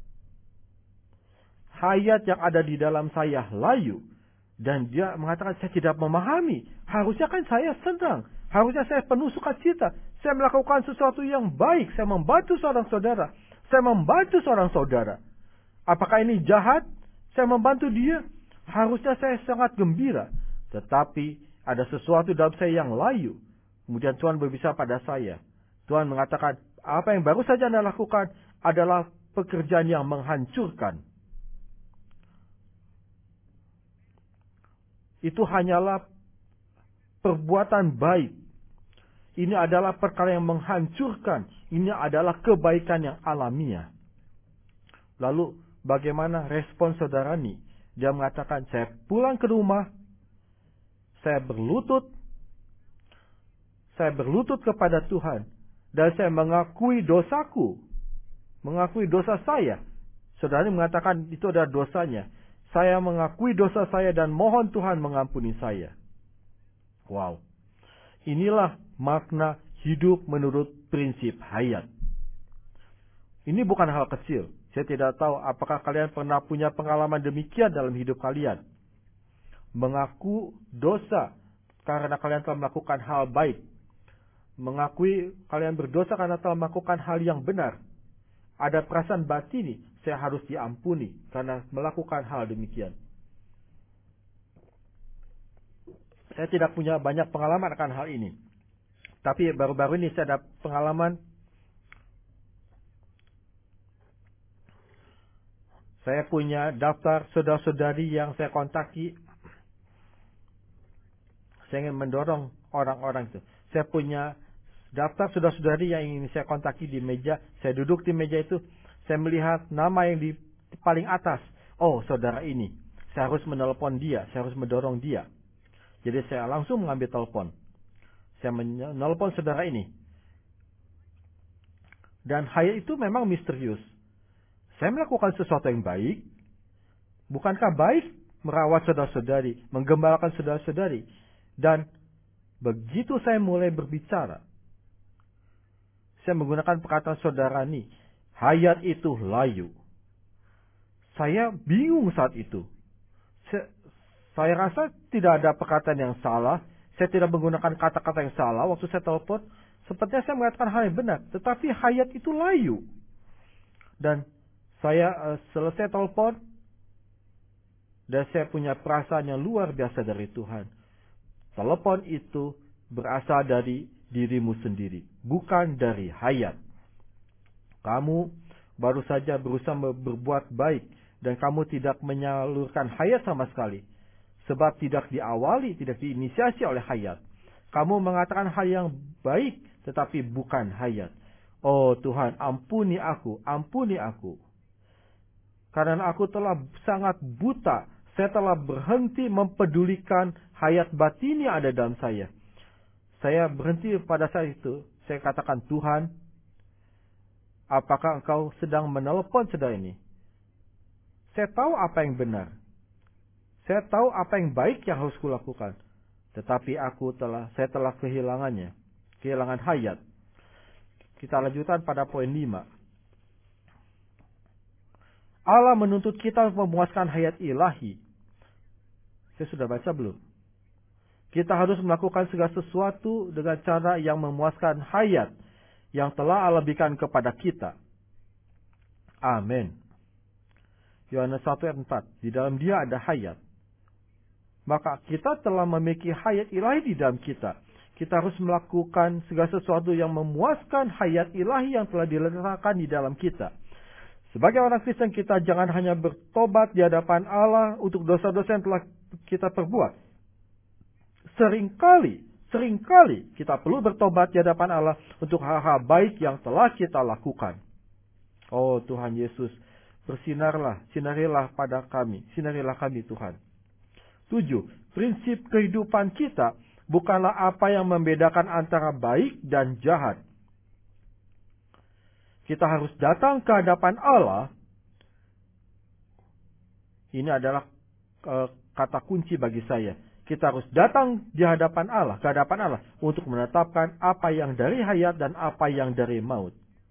Hayat yang ada di dalam saya layu. Dan dia mengatakan, saya tidak memahami. Harusnya kan saya senang. Harusnya saya penuh sukacita. Saya melakukan sesuatu yang baik. Saya membantu seorang saudara. Saya membantu seorang saudara. Apakah ini jahat? Saya membantu dia. Harusnya saya sangat gembira. Tetapi ada sesuatu dalam saya yang layu. Kemudian Tuhan berbicara pada saya. Tuhan mengatakan, apa yang baru saja Anda lakukan adalah pekerjaan yang menghancurkan. Itu hanyalah perbuatan baik. Ini adalah perkara yang menghancurkan. Ini adalah kebaikan yang alamiah. Lalu bagaimana respon saudara ini? Dia mengatakan, saya pulang ke rumah. Saya berlutut. Saya berlutut kepada Tuhan. Dan saya mengakui dosaku. Mengakui dosa saya. Saudara ini mengatakan itu adalah dosanya. Saya mengakui dosa saya dan mohon Tuhan mengampuni saya. Wow. Inilah makna hidup menurut prinsip hayat. Ini bukan hal kecil. Saya tidak tahu apakah kalian pernah punya pengalaman demikian dalam hidup kalian. Mengaku dosa karena kalian telah melakukan hal baik. Mengakui kalian berdosa karena telah melakukan hal yang benar. Ada perasaan batini, saya harus diampuni karena melakukan hal demikian. Saya tidak punya banyak pengalaman akan hal ini. Tapi baru-baru ini saya ada pengalaman. Saya punya daftar saudara-saudari yang saya kontaki. Saya ingin mendorong orang-orang itu. Saya punya daftar saudara-saudari yang ingin saya kontaki di meja. Saya duduk di meja itu. Saya melihat nama yang di paling atas. Oh, saudara ini. Saya harus menelpon dia. Saya harus mendorong dia. Jadi saya langsung mengambil telepon. Saya menelpon saudara ini. Dan hayat itu memang misterius. Saya melakukan sesuatu yang baik. Bukankah baik merawat saudara-saudari, menggembalakan saudara-saudari? Dan begitu saya mulai berbicara, saya menggunakan perkataan saudara ini. Hayat itu layu. Saya bingung saat itu. Saya, saya rasa tidak ada perkataan yang salah. Saya tidak menggunakan kata-kata yang salah waktu saya telepon. Sepertinya saya mengatakan hal yang benar. Tetapi hayat itu layu. Dan saya uh, selesai telepon. Dan saya punya perasaan yang luar biasa dari Tuhan. Telepon itu berasal dari dirimu sendiri. Bukan dari hayat. Kamu baru saja berusaha berbuat baik. Dan kamu tidak menyalurkan hayat sama sekali. sebab tidak diawali, tidak diinisiasi oleh hayat. Kamu mengatakan hal yang baik, tetapi bukan hayat. Oh Tuhan, ampuni aku, ampuni aku. Karena aku telah sangat buta, saya telah berhenti mempedulikan hayat batin yang ada dalam saya. Saya berhenti pada saat itu, saya katakan, Tuhan, apakah Engkau sedang menelepon saudara ini? Saya tahu apa yang benar. Saya tahu apa yang baik yang harus kulakukan. Tetapi aku telah, saya telah kehilangannya. Kehilangan hayat. Kita lanjutkan pada poin lima. Allah menuntut kita memuaskan hayat ilahi. Saya sudah baca belum? Kita harus melakukan segala sesuatu dengan cara yang memuaskan hayat yang telah Allah berikan kepada kita. Amin. Yohanes satu ayat empat. Di dalam Dia ada hayat. Maka kita telah memiliki hayat ilahi di dalam kita. Kita harus melakukan segala sesuatu yang memuaskan hayat ilahi yang telah diletakkan di dalam kita. Sebagai orang Kristen, kita jangan hanya bertobat di hadapan Allah untuk dosa-dosa yang telah kita perbuat. Seringkali, seringkali kita perlu bertobat di hadapan Allah untuk hal-hal baik yang telah kita lakukan. Oh Tuhan Yesus, bersinarlah, sinarilah pada kami, sinarilah kami Tuhan. Tujuh, prinsip kehidupan kita bukanlah apa yang membedakan antara baik dan jahat. Kita harus datang ke hadapan Allah. Ini adalah uh, kata kunci bagi saya. Kita harus datang di hadapan Allah, ke hadapan Allah, untuk menetapkan apa yang dari hayat dan apa yang dari maut.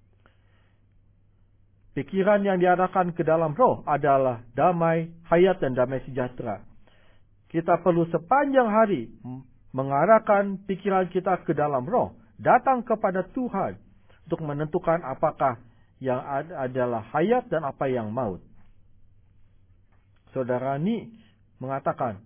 Pikiran yang diarahkan ke dalam roh adalah damai, hayat, dan damai sejahtera. Kita perlu sepanjang hari mengarahkan pikiran kita ke dalam roh, datang kepada Tuhan untuk menentukan apakah yang adalah hayat dan apa yang maut. Saudara Ni mengatakan,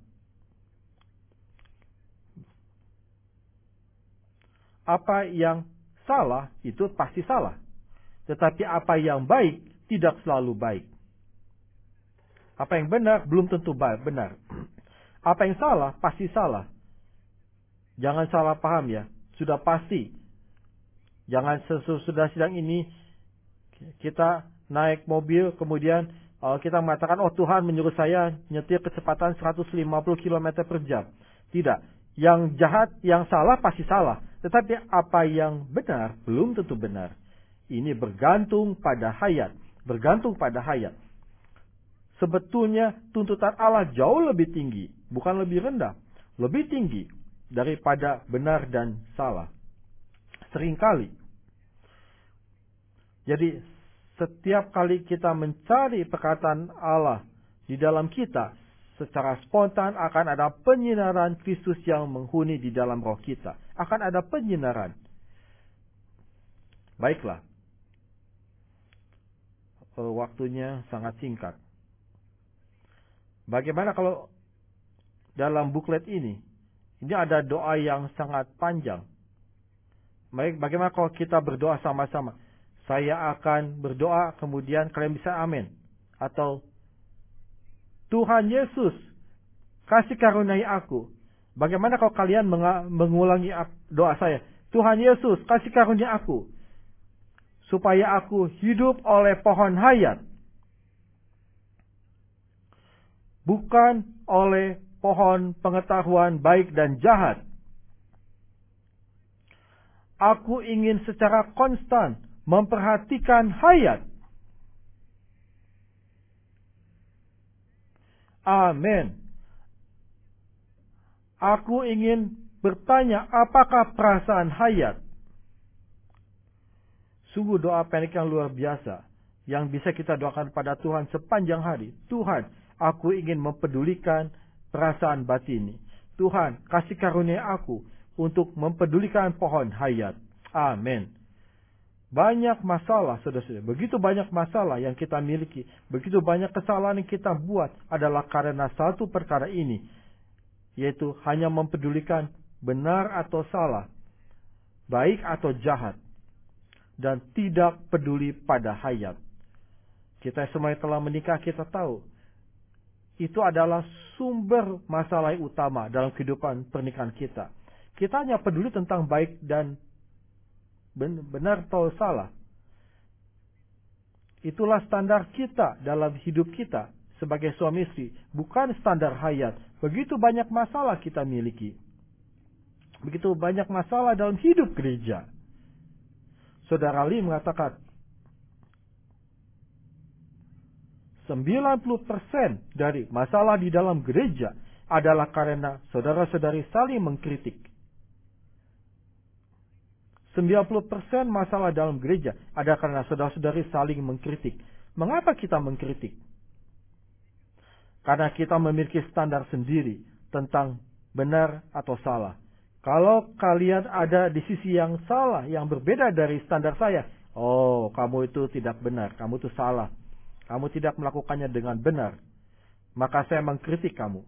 apa yang salah itu pasti salah, tetapi apa yang baik tidak selalu baik. Apa yang benar belum tentu baik, benar. Apa yang salah, pasti salah. Jangan salah paham ya. Sudah pasti. Jangan sesudah sidang ini, kita naik mobil, kemudian kita mengatakan, oh Tuhan menyuruh saya nyetir kecepatan seratus lima puluh kilometer per jam. Tidak. Yang jahat, yang salah, pasti salah. Tetapi apa yang benar, belum tentu benar. Ini bergantung pada hayat. Bergantung pada hayat. Sebetulnya tuntutan Allah jauh lebih tinggi, bukan lebih rendah, lebih tinggi daripada benar dan salah. Seringkali. Jadi setiap kali kita mencari perkataan Allah di dalam kita, secara spontan akan ada penyinaran Kristus yang menghuni di dalam roh kita. Akan ada penyinaran. Baiklah. Waktunya sangat singkat. Bagaimana kalau dalam buklet ini, ini ada doa yang sangat panjang. Baik, bagaimana kalau kita berdoa sama-sama? Saya akan berdoa, kemudian kalian bisa amin. Atau, Tuhan Yesus, kasih karuniai aku. Bagaimana kalau kalian mengulangi doa saya? Tuhan Yesus, kasih karunia aku. Supaya aku hidup oleh pohon hayat. Bukan oleh pohon pengetahuan baik dan jahat. Aku ingin secara konstan memperhatikan hayat. Amin. Aku ingin bertanya, apakah perasaan hayat? Sungguh doa pendek yang luar biasa, yang bisa kita doakan pada Tuhan sepanjang hari. Tuhan, aku ingin mempedulikan perasaan batin ini. Tuhan, kasih karunia aku untuk mempedulikan pohon hayat. Amin. Banyak masalah, saudara-saudara. Begitu banyak masalah yang kita miliki. Begitu banyak kesalahan yang kita buat adalah karena satu perkara ini. Yaitu hanya mempedulikan benar atau salah. Baik atau jahat. Dan tidak peduli pada hayat. Kita semua yang telah menikah, kita tahu. itu adalah sumber masalah yang utama dalam kehidupan pernikahan kita. Kita hanya peduli tentang baik dan benar atau salah. Itulah standar kita dalam hidup kita sebagai suami istri, bukan standar hayat. Begitu banyak masalah kita miliki. Begitu banyak masalah dalam hidup gereja. Saudara Lee mengatakan, sembilan puluh persen dari masalah di dalam gereja adalah karena saudara-saudari saling mengkritik. sembilan puluh persen masalah dalam gereja ada karena saudara-saudari saling mengkritik. Mengapa kita mengkritik? Karena kita memiliki standar sendiri tentang benar atau salah. Kalau kalian ada di sisi yang salah, yang berbeda dari standar saya, oh, kamu itu tidak benar, kamu itu salah. Kamu tidak melakukannya dengan benar. Maka saya mengkritik kamu.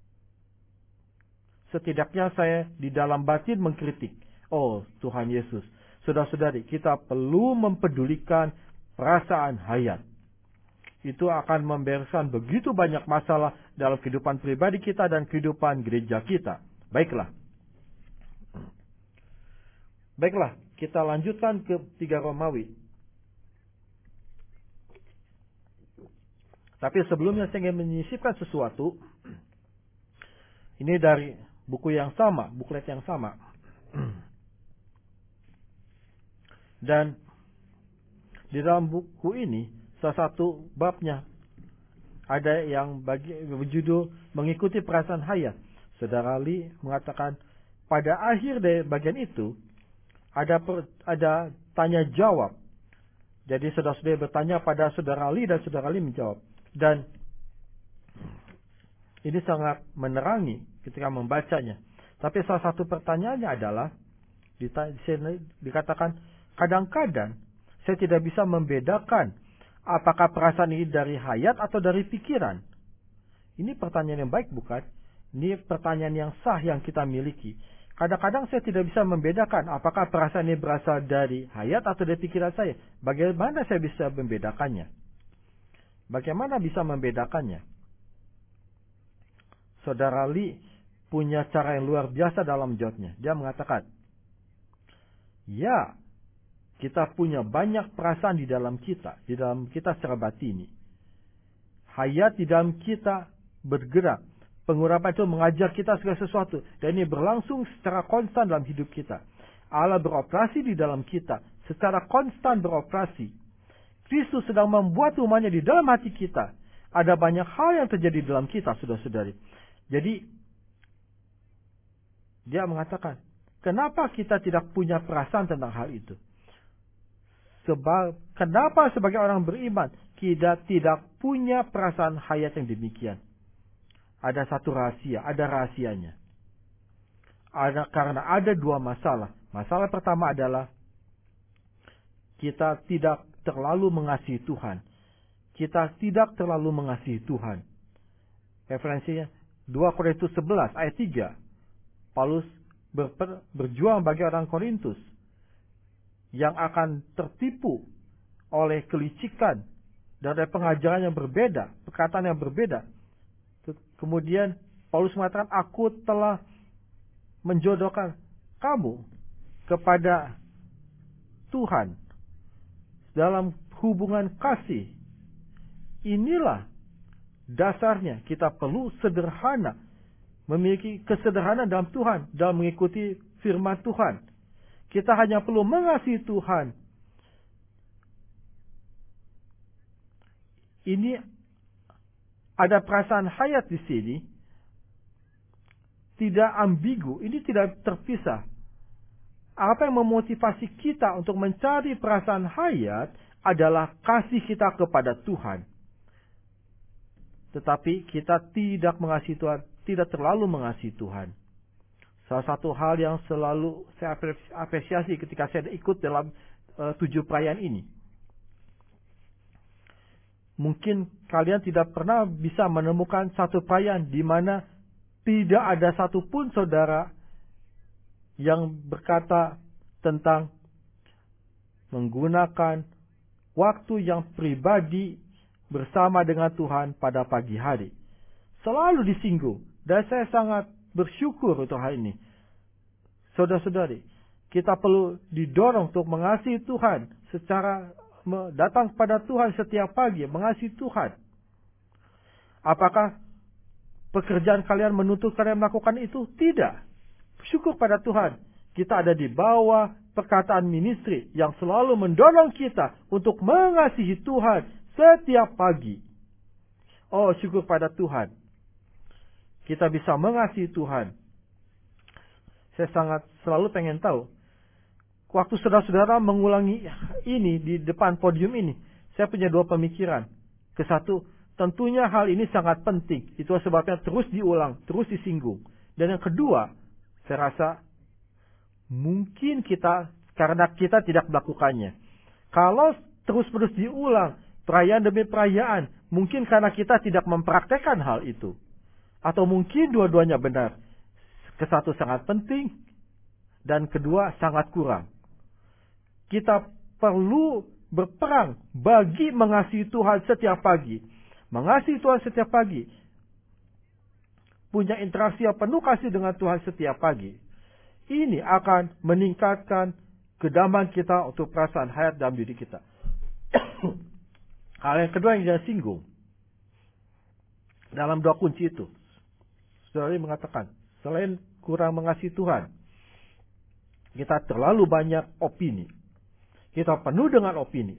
Setidaknya saya di dalam batin mengkritik. Oh, Tuhan Yesus. Saudara-saudari, kita perlu mempedulikan perasaan hayat. Itu akan membereskan begitu banyak masalah dalam kehidupan pribadi kita dan kehidupan gereja kita. Baiklah. Baiklah, kita lanjutkan ke tiga Romawi. Tapi sebelumnya saya ingin menyisipkan sesuatu. Ini dari buku yang sama, buklet yang sama. Dan di dalam buku ini, salah satu babnya ada yang bagi berjudul mengikuti perasaan hayat. Saudara Lee mengatakan pada akhir dari bagian itu ada per, ada tanya jawab. Jadi saudara-saudari bertanya pada saudara Lee dan saudara Lee menjawab. Dan ini sangat menerangi ketika membacanya. Tapi salah satu pertanyaannya adalah dikatakan kadang-kadang saya tidak bisa membedakan apakah perasaan ini dari hayat atau dari pikiran. Ini pertanyaan yang baik bukan? Ini pertanyaan yang sah yang kita miliki. Kadang-kadang saya tidak bisa membedakan apakah perasaan ini berasal dari hayat atau dari pikiran saya. Bagaimana saya bisa membedakannya? Bagaimana bisa membedakannya? Saudara Lee punya cara yang luar biasa dalam jawabnya. Dia mengatakan, ya, kita punya banyak perasaan di dalam kita, di dalam kita secara batini. Hayat di dalam kita bergerak. Pengurapan itu mengajar kita segala sesuatu. Dan ini berlangsung secara konstan dalam hidup kita. Allah beroperasi di dalam kita. Secara konstan beroperasi. Kristus sedang membuat rumahnya di dalam hati kita. Ada banyak hal yang terjadi dalam kita, saudara-saudari. Jadi, dia mengatakan, kenapa kita tidak punya perasaan tentang hal itu? Sebab, kenapa sebagai orang beriman, kita tidak punya perasaan hayat yang demikian? Ada satu rahasia, ada rahasianya. Ada, karena ada dua masalah. Masalah pertama adalah kita tidak terlalu mengasihi Tuhan. Kita tidak terlalu mengasihi Tuhan. Referensinya dua Korintus sebelas ayat tiga. Paulus ber, berjuang bagi orang Korintus yang akan tertipu oleh kelicikan dan oleh pengajaran yang berbeda, perkataan yang berbeda. Kemudian Paulus mengatakan, aku telah menjodohkan kamu kepada Tuhan dalam hubungan kasih. Inilah dasarnya kita perlu sederhana, memiliki kesederhanaan dalam Tuhan, dalam mengikuti firman Tuhan. Kita hanya perlu mengasihi Tuhan. Ini ada perasaan hayat di sini, tidak ambigu, ini tidak terpisah. Apa yang memotivasi kita untuk mencari perasaan hayat adalah kasih kita kepada Tuhan. Tetapi kita tidak mengasihi Tuhan, tidak terlalu mengasihi Tuhan. Salah satu hal yang selalu saya apresiasi ketika saya ikut dalam uh, tujuh perayaan ini. Mungkin kalian tidak pernah bisa menemukan satu perayaan di mana tidak ada satupun saudara yang berkata tentang menggunakan waktu yang pribadi bersama dengan Tuhan pada pagi hari. selalu disinggung. Dan saya sangat bersyukur untuk hal ini. Saudara-saudari, kita perlu didorong untuk mengasihi Tuhan secara datang kepada Tuhan setiap pagi, mengasihi Tuhan. Apakah pekerjaan kalian menuntut kalian melakukan itu? Tidak. Syukur pada Tuhan. Kita ada di bawah perkataan ministry yang selalu mendorong kita untuk mengasihi Tuhan setiap pagi. Oh, syukur pada Tuhan. Kita bisa mengasihi Tuhan. Saya sangat selalu pengen tahu. Waktu saudara-saudara mengulangi ini di depan podium ini, saya punya dua pemikiran. Kesatu, tentunya hal ini sangat penting. Itu sebabnya terus diulang, terus disinggung. Dan yang kedua, saya rasa mungkin kita, karena kita tidak melakukannya. Kalau terus-terus diulang, perayaan demi perayaan, mungkin karena kita tidak mempraktekkan hal itu. Atau mungkin dua-duanya benar. Kesatu sangat penting, dan kedua sangat kurang. Kita perlu berperang bagi mengasihi Tuhan setiap pagi. Mengasihi Tuhan setiap pagi. Punya interaksi yang penuh kasih dengan Tuhan setiap pagi. Ini akan meningkatkan kedamaian kita untuk perasaan hayat dalam diri kita. Hal yang kedua yang dia singgung. Dalam dua kunci itu. Saudara mengatakan, selain kurang mengasihi Tuhan, kita terlalu banyak opini. Kita penuh dengan opini.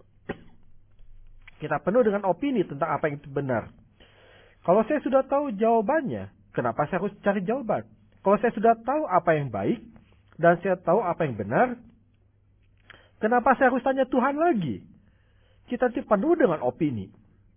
Kita penuh dengan opini tentang apa yang itu benar. Kalau saya sudah tahu jawabannya, kenapa saya harus cari jawaban? Kalau saya sudah tahu apa yang baik, dan saya tahu apa yang benar, kenapa saya harus tanya Tuhan lagi? Kita penuh dengan opini.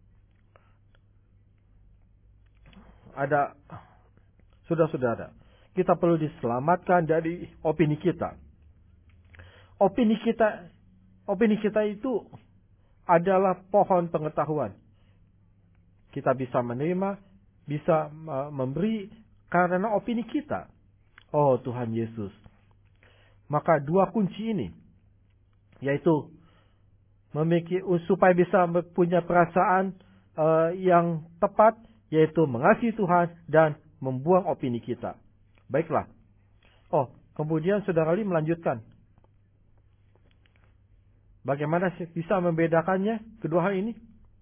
Ada, saudara-saudara, kita perlu diselamatkan dari opini kita. Opini kita, opini kita itu adalah pohon pengetahuan. Kita bisa menerima, bisa memberi karena opini kita. Oh Tuhan Yesus. Maka dua kunci ini, yaitu memiliki supaya bisa punya perasaan uh, yang tepat, yaitu mengasihi Tuhan dan membuang opini kita. Baiklah. Oh, kemudian Saudara Lee melanjutkan. Bagaimana bisa membedakannya kedua hal ini?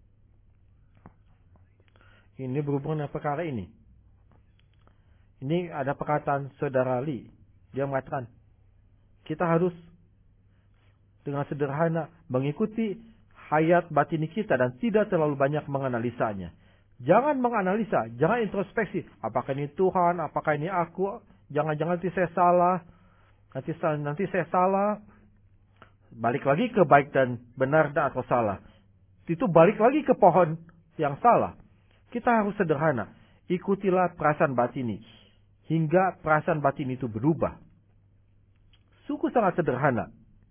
Ini berhubungan dengan perkara ini. Ini ada perkataan Saudara Lee. Dia mengatakan, kita harus dengan sederhana mengikuti hayat batini kita dan tidak terlalu banyak menganalisanya. Jangan menganalisa, jangan introspeksi. Apakah ini Tuhan, apakah ini aku? Jangan-jangan nanti saya salah. Nanti, nanti saya salah. Balik lagi ke baik dan benar dan atau salah. Itu balik lagi ke pohon yang salah. Kita harus sederhana. Ikutilah perasaan batini. Hingga perasaan batin itu berubah. Sungguh sangat sederhana.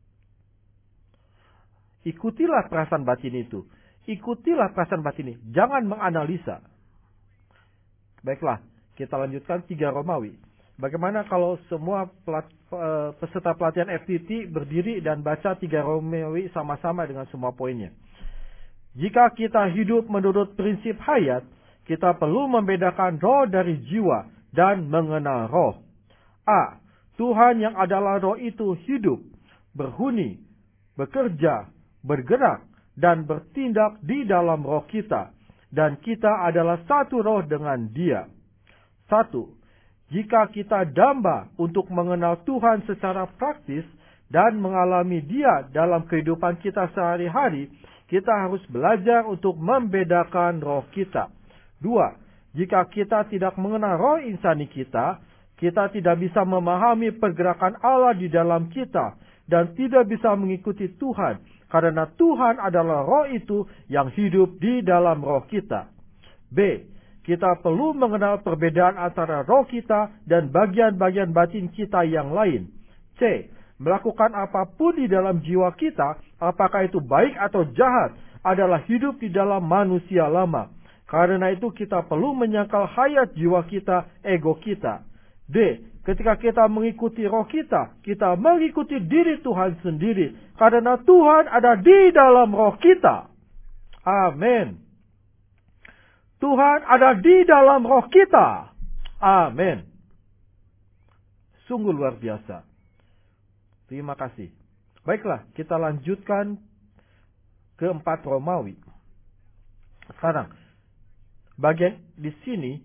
Ikutilah perasaan batin itu. Ikutilah perasaan batin ini. Jangan menganalisa. Baiklah, kita lanjutkan tiga Romawi. Bagaimana kalau semua pelat, peserta pelatihan F T T berdiri dan baca tiga Romawi sama-sama dengan semua poinnya. Jika kita hidup menurut prinsip hayat, kita perlu membedakan roh dari jiwa dan mengenal roh. A. Tuhan yang adalah roh itu hidup, berhuni, bekerja, bergerak, dan bertindak di dalam roh kita. Dan kita adalah satu roh dengan Dia. Satu. Jika kita damba untuk mengenal Tuhan secara praktis dan mengalami Dia dalam kehidupan kita sehari-hari, kita harus belajar untuk membedakan roh kita. Dua. Jika kita tidak mengenal roh insani kita, kita tidak bisa memahami pergerakan Allah di dalam kita dan tidak bisa mengikuti Tuhan, karena Tuhan adalah roh itu yang hidup di dalam roh kita. B. Kita perlu mengenal perbedaan antara roh kita dan bagian-bagian batin kita yang lain. C. Melakukan apapun di dalam jiwa kita, apakah itu baik atau jahat, adalah hidup di dalam manusia lama. Karena itu kita perlu menyangkal hayat jiwa kita, ego kita. D. Ketika kita mengikuti roh kita, kita mengikuti diri Tuhan sendiri. Karena Tuhan ada di dalam roh kita. Amin. Tuhan ada di dalam roh kita. Amin. Sungguh luar biasa. Terima kasih. Baiklah, kita lanjutkan keempat Romawi. Sekarang, bagian di sini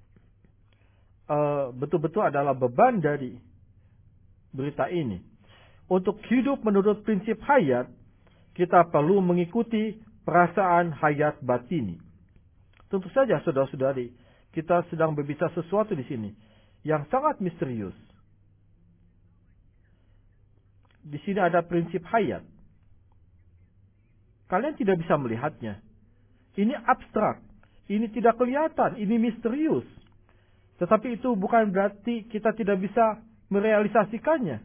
uh, betul-betul adalah beban dari berita ini. Untuk hidup menurut prinsip hayat, kita perlu mengikuti perasaan hayat batini. Tentu saja, saudara-saudari, kita sedang berbicara sesuatu di sini yang sangat misterius. Di sini ada prinsip hayat. Kalian tidak bisa melihatnya. Ini abstrak. Ini tidak kelihatan. Ini misterius. Tetapi itu bukan berarti kita tidak bisa merealisasikannya.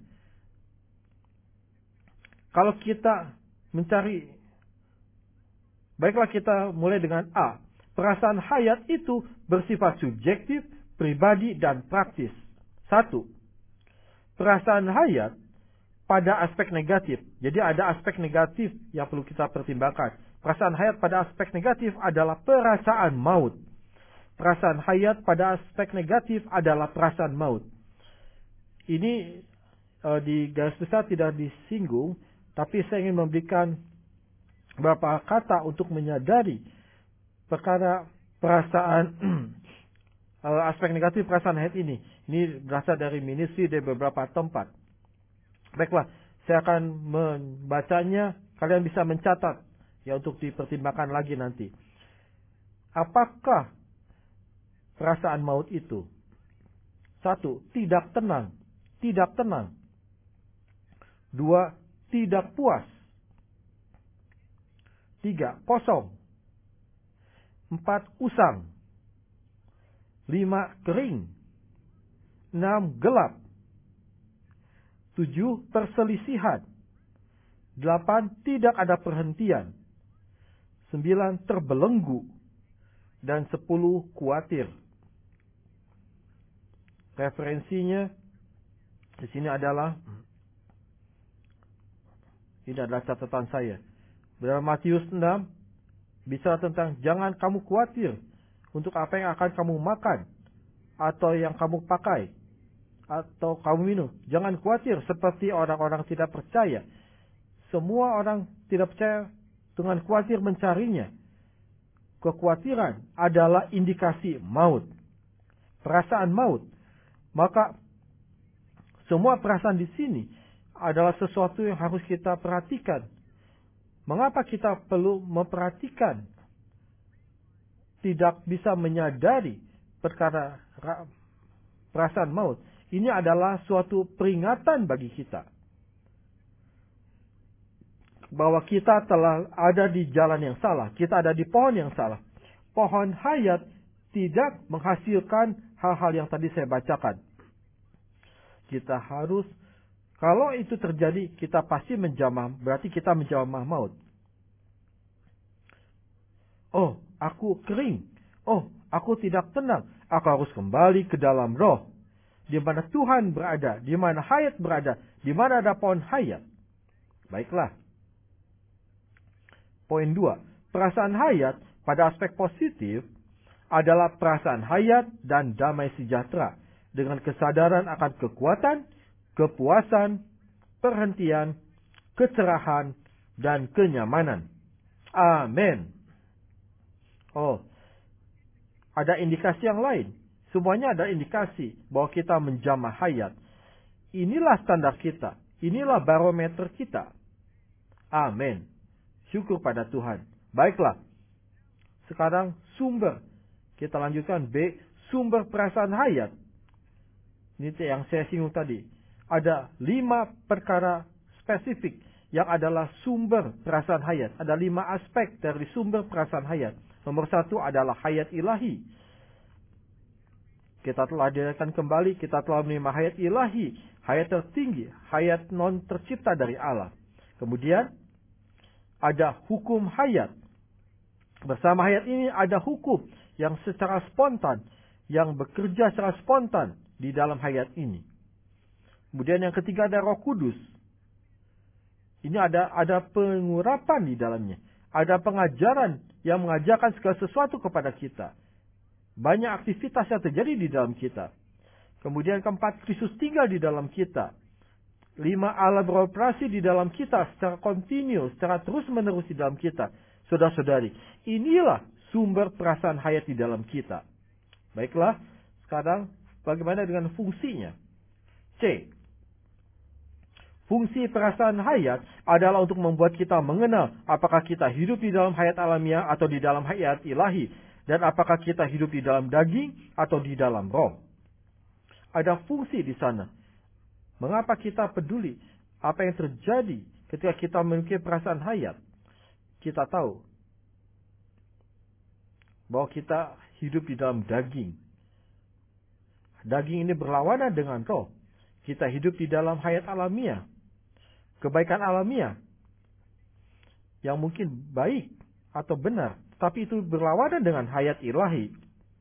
Kalau kita mencari, baiklah kita mulai dengan A. Perasaan hayat itu bersifat subjektif, pribadi, dan praktis. Satu. Perasaan hayat pada aspek negatif. Jadi ada aspek negatif yang perlu kita pertimbangkan. Perasaan hayat pada aspek negatif adalah perasaan maut. Perasaan hayat pada aspek negatif adalah perasaan maut. Ini uh, di garis besar tidak disinggung, tapi saya ingin memberikan beberapa kata untuk menyadari perkara perasaan uh, aspek negatif perasaan hayat ini. Ini berasal dari ministry dari beberapa tempat. Baiklah, saya akan membacanya. Kalian bisa mencatat ya untuk dipertimbangkan lagi nanti. Apakah perasaan maut itu? Satu, tidak tenang. Tidak tenang. Dua, tidak puas. Tiga, kosong. Empat, usang. Lima, kering. Enam, gelap. Tujuh, perselisihan. Delapan, tidak ada perhentian. Sembilan, terbelenggu. Dan sepuluh, khawatir. Referensinya di sini adalah, ini adalah catatan saya. Dalam Matius enam, bicara tentang jangan kamu khawatir untuk apa yang akan kamu makan, atau yang kamu pakai, atau kamu minum. Jangan khawatir seperti orang-orang tidak percaya. Semua orang tidak percaya dengan khawatir mencarinya. Kekhawatiran adalah indikasi maut. Perasaan maut. Maka semua perasaan di sini adalah sesuatu yang harus kita perhatikan. Mengapa kita perlu memperhatikan? Tidak bisa menyadari perkara perasaan maut. Ini adalah suatu peringatan bagi kita. Bahwa kita telah ada di jalan yang salah. Kita ada di pohon yang salah. Pohon hayat tidak menghasilkan hal-hal yang tadi saya bacakan. Kita harus, kalau itu terjadi, kita pasti menjamah. Berarti kita menjamah maut. Oh, aku kering. Oh, aku tidak tenang. Aku harus kembali ke dalam roh. Di mana Tuhan berada, di mana hayat berada, di mana ada pohon hayat. Baiklah. Poin dua. Perasaan hayat pada aspek positif adalah perasaan hayat dan damai sejahtera. Dengan kesadaran akan kekuatan, kepuasan, perhentian, kecerahan, dan kenyamanan. Amin. Oh, ada indikasi yang lain. Semuanya ada indikasi bahwa kita menjamah hayat. Inilah standar kita. Inilah barometer kita. Amin. Syukur pada Tuhan. Baiklah. Sekarang sumber. Kita lanjutkan B. Sumber perasaan hayat. Ini yang saya singgung tadi. Ada lima perkara spesifik yang adalah sumber perasaan hayat. Ada lima aspek dari sumber perasaan hayat. Nomor satu adalah hayat ilahi. Kita telah didapatkan kembali, kita telah menerima hayat ilahi, hayat tertinggi, hayat non tercipta dari Allah. Kemudian ada hukum hayat. Bersama hayat ini ada hukum yang secara spontan, yang bekerja secara spontan di dalam hayat ini. Kemudian yang ketiga ada Roh Kudus. Ini ada ada pengurapan di dalamnya. Ada pengajaran yang mengajarkan segala sesuatu kepada kita. Banyak aktivitas yang terjadi di dalam kita. Kemudian keempat, Kristus tinggal di dalam kita. Lima, Allah beroperasi di dalam kita secara kontinu, secara terus-menerus di dalam kita. Saudara-saudari, inilah sumber perasaan hayat di dalam kita. Baiklah, sekarang bagaimana dengan fungsinya? C. Fungsi perasaan hayat adalah untuk membuat kita mengenal apakah kita hidup di dalam hayat alamiah atau di dalam hayat ilahi. Dan apakah kita hidup di dalam daging atau di dalam roh. Ada fungsi di sana. Mengapa kita peduli apa yang terjadi ketika kita memiliki perasaan hayat? Kita tahu bahwa kita hidup di dalam daging. Daging ini berlawanan dengan roh. Kita hidup di dalam hayat alamiah. Kebaikan alamiah yang mungkin baik atau benar, tapi itu berlawanan dengan hayat ilahi.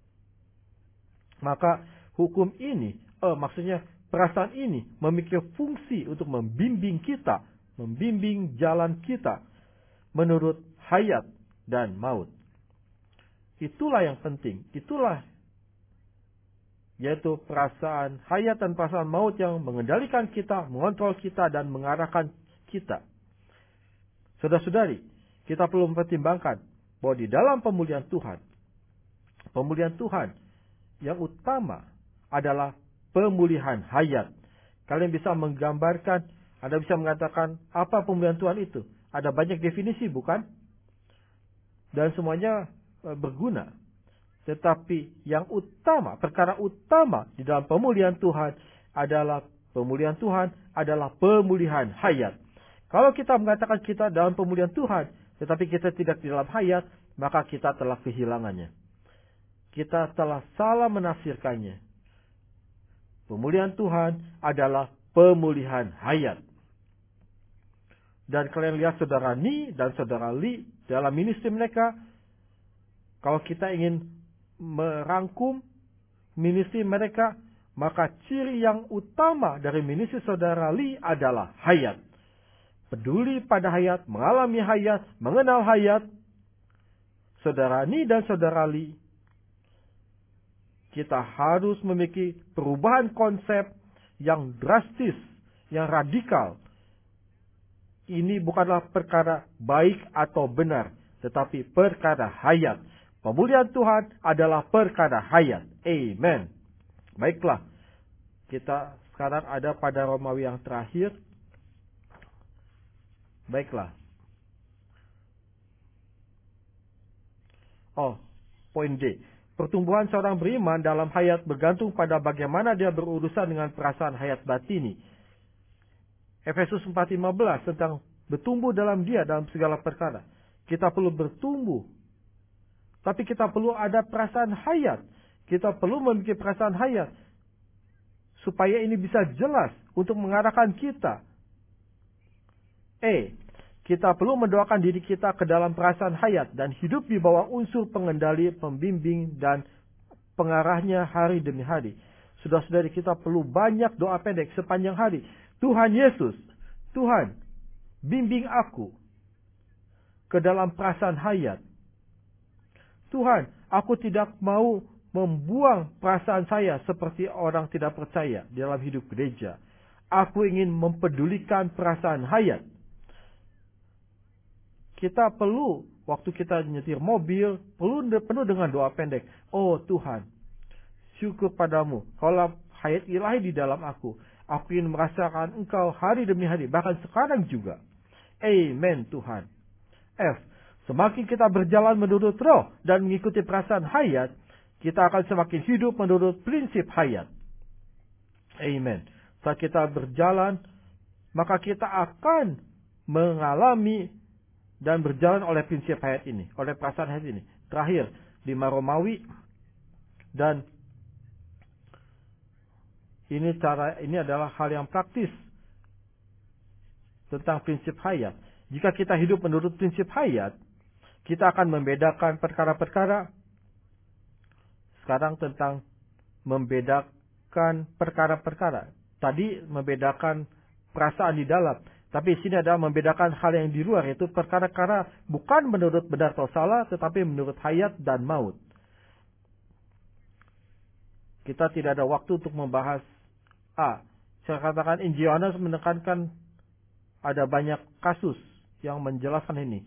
Maka hukum ini, eh, maksudnya perasaan ini memiliki fungsi untuk membimbing kita, membimbing jalan kita menurut hayat dan maut. Itulah yang penting, itulah yaitu perasaan hayat dan perasaan maut yang mengendalikan kita, mengontrol kita, dan mengarahkan kita. Saudara-saudari, kita perlu mempertimbangkan bahwa di dalam pemulihan Tuhan, pemulihan Tuhan yang utama adalah pemulihan hayat. Kalian bisa menggambarkan, Anda bisa mengatakan apa pemulihan Tuhan itu? Ada banyak definisi, bukan? Dan semuanya berguna. Tetapi yang utama, perkara utama di dalam pemulihan Tuhan adalah pemulihan Tuhan adalah pemulihan hayat. Kalau kita mengatakan kita dalam pemulihan Tuhan, tetapi kita tidak di dalam hayat, maka kita telah kehilangannya. Kita telah salah menafsirkannya. Pemulihan Tuhan adalah pemulihan hayat. Dan kalian lihat saudara Ni dan saudara Li dalam ministry mereka, kalau kita ingin merangkum ministry mereka, maka ciri yang utama dari ministry saudara Li adalah hayat. Peduli pada hayat, mengalami hayat, mengenal hayat. Saudara Ni dan saudara Li, kita harus memiliki perubahan konsep yang drastis, yang radikal. Ini bukanlah perkara baik atau benar, tetapi perkara hayat. Pemulihan Tuhan adalah perkara hayat. Amen. Baiklah. Kita sekarang ada pada Romawi yang terakhir. Baiklah. Oh, poin D. Pertumbuhan seorang beriman dalam hayat bergantung pada bagaimana dia berurusan dengan perasaan hayat batini. Efesus empat lima belas tentang bertumbuh dalam dia dalam segala perkara. Kita perlu bertumbuh. Tapi kita perlu ada perasaan hayat. Kita perlu memiliki perasaan hayat. Supaya ini bisa jelas untuk mengarahkan kita. E. Kita perlu mendoakan diri kita ke dalam perasaan hayat. Dan hidup di bawah unsur pengendali, pembimbing, dan pengarahnya hari demi hari. Saudara-saudari, kita perlu banyak doa pendek sepanjang hari. Tuhan Yesus, Tuhan, bimbing aku ke dalam perasaan hayat. Tuhan, aku tidak mau membuang perasaan saya seperti orang tidak percaya dalam hidup gereja. Aku ingin mempedulikan perasaan hayat. Kita perlu, waktu kita nyetir mobil, perlu penuh dengan doa pendek. Oh Tuhan, syukur padamu. Kalau hayat ilahi di dalam aku, aku ingin merasakan Engkau hari demi hari, bahkan sekarang juga. Amen Tuhan. F. Semakin kita berjalan menurut roh dan mengikuti perasaan hayat, kita akan semakin hidup menurut prinsip hayat. Amen. Saat kita berjalan, maka kita akan mengalami dan berjalan oleh prinsip hayat ini, oleh perasaan hayat ini. Terakhir, lima Romawi, dan ini cara ini adalah hal yang praktis tentang prinsip hayat. Jika kita hidup menurut prinsip hayat, kita akan membedakan perkara-perkara. Sekarang tentang membedakan perkara-perkara. Tadi membedakan perasaan di dalam. Tapi di sini adalah membedakan hal yang di luar. Yaitu perkara-perkara bukan menurut benar atau salah, tetapi menurut hayat dan maut. Kita tidak ada waktu untuk membahas A. Saya katakan Injil Yohanes menekankan ada banyak kasus yang menjelaskan ini.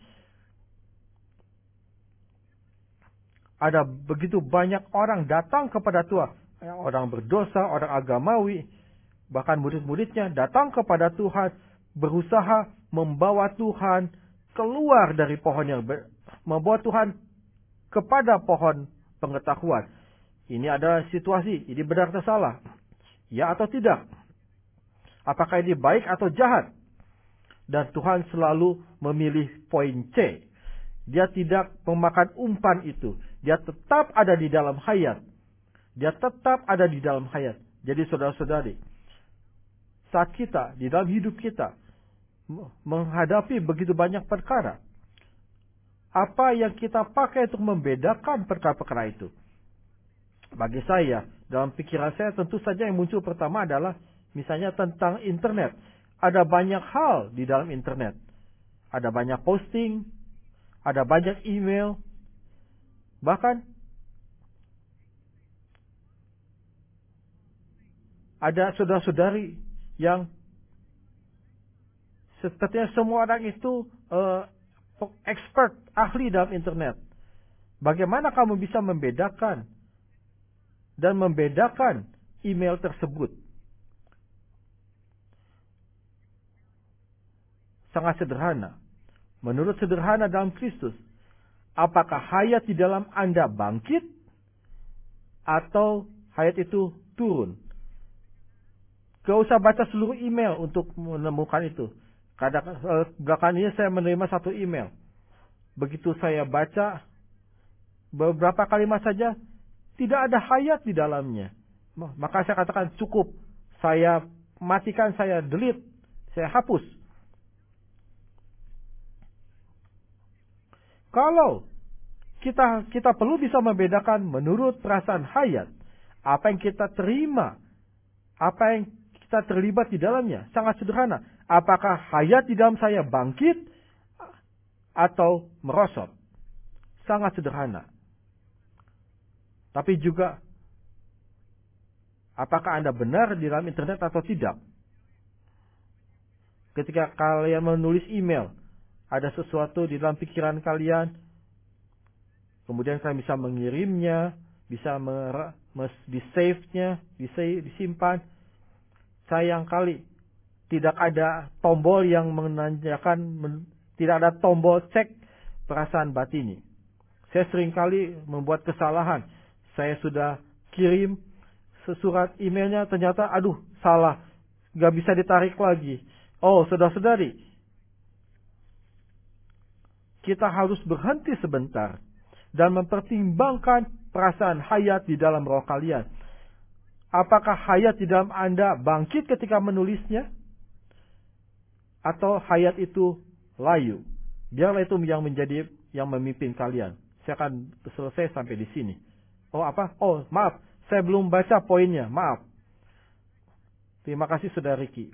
Ada begitu banyak orang datang kepada Tuhan. Orang berdosa, orang agamawi, bahkan murid-muridnya datang kepada Tuhan, berusaha membawa Tuhan keluar dari pohon yang ber, membawa Tuhan kepada pohon pengetahuan. Ini adalah situasi, ini benar atau salah? Ya atau tidak? Apakah ini baik atau jahat? Dan Tuhan selalu memilih poin C. Dia tidak memakan umpan itu. Dia tetap ada di dalam hayat. Dia tetap ada di dalam hayat. Jadi saudara-saudari, saat kita, di dalam hidup kita, menghadapi begitu banyak perkara, apa yang kita pakai untuk membedakan perkara-perkara itu? Bagi saya, dalam pikiran saya tentu saja yang muncul pertama adalah misalnya tentang internet. Ada banyak hal di dalam internet. Ada banyak posting, ada banyak email, bahkan ada saudara-saudari yang sepertinya semua orang itu uh, expert, ahli dalam internet. Bagaimana kamu bisa membedakan dan membedakan email tersebut? Sangat sederhana. Menurut sederhana dalam Kristus, apakah hayat di dalam Anda bangkit atau hayat itu turun? Gak usah baca seluruh email untuk menemukan itu. Kadang belakangan ini saya menerima satu email. Begitu saya baca beberapa kalimat saja, tidak ada hayat di dalamnya. Maka saya katakan cukup. Saya matikan, saya delete, saya hapus. Kalau kita kita perlu bisa membedakan menurut perasaan hayat, apa yang kita terima, apa yang kita terlibat di dalamnya, sangat sederhana. Apakah hayat di dalam saya bangkit atau merosot? Sangat sederhana. Tapi juga, apakah Anda benar di dalam internet atau tidak? Ketika kalian menulis email, ada sesuatu di dalam pikiran kalian, kemudian kalian bisa mengirimnya, bisa di-save-nya, disimpan. Sayang kali, tidak ada tombol yang menanyakan, tidak ada tombol cek perasaan batini. Saya seringkali membuat kesalahan. Saya sudah kirim sesurat emailnya, ternyata aduh salah, gak bisa ditarik lagi. Oh saudara-saudari, kita harus berhenti sebentar dan mempertimbangkan perasaan hayat di dalam roh kalian. Apakah hayat di dalam Anda bangkit ketika menulisnya? Atau hayat itu layu? Biarlah itu yang menjadi yang memimpin kalian. Saya akan selesai sampai di sini. Oh apa? Oh maaf, saya belum baca poinnya. Maaf. Terima kasih Saudara Ricky.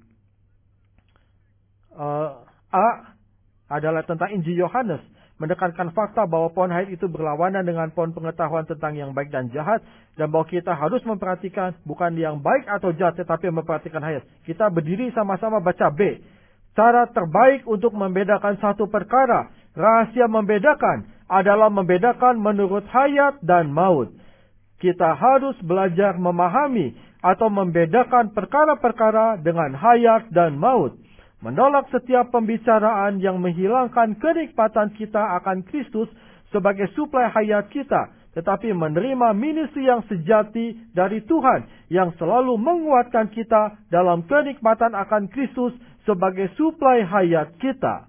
Uh, A adalah tentang Injil Yohanes, menekankan fakta bahwa pohon hayat itu berlawanan dengan pohon pengetahuan tentang yang baik dan jahat, dan bahwa kita harus memperhatikan bukan yang baik atau jahat, tetapi memperhatikan hayat. Kita berdiri sama-sama baca B. Cara terbaik untuk membedakan satu perkara, rahasia membedakan, adalah membedakan menurut hayat dan maut. Kita harus belajar memahami atau membedakan perkara-perkara dengan hayat dan maut. Menolak setiap pembicaraan yang menghilangkan kenikmatan kita akan Kristus sebagai suplai hayat kita, tetapi menerima ministry yang sejati dari Tuhan yang selalu menguatkan kita dalam kenikmatan akan Kristus sebagai suplai hayat kita.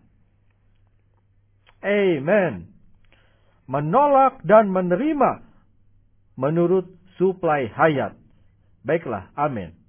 Amen. Menolak dan menerima menurut suplai hayat. Baiklah, amin.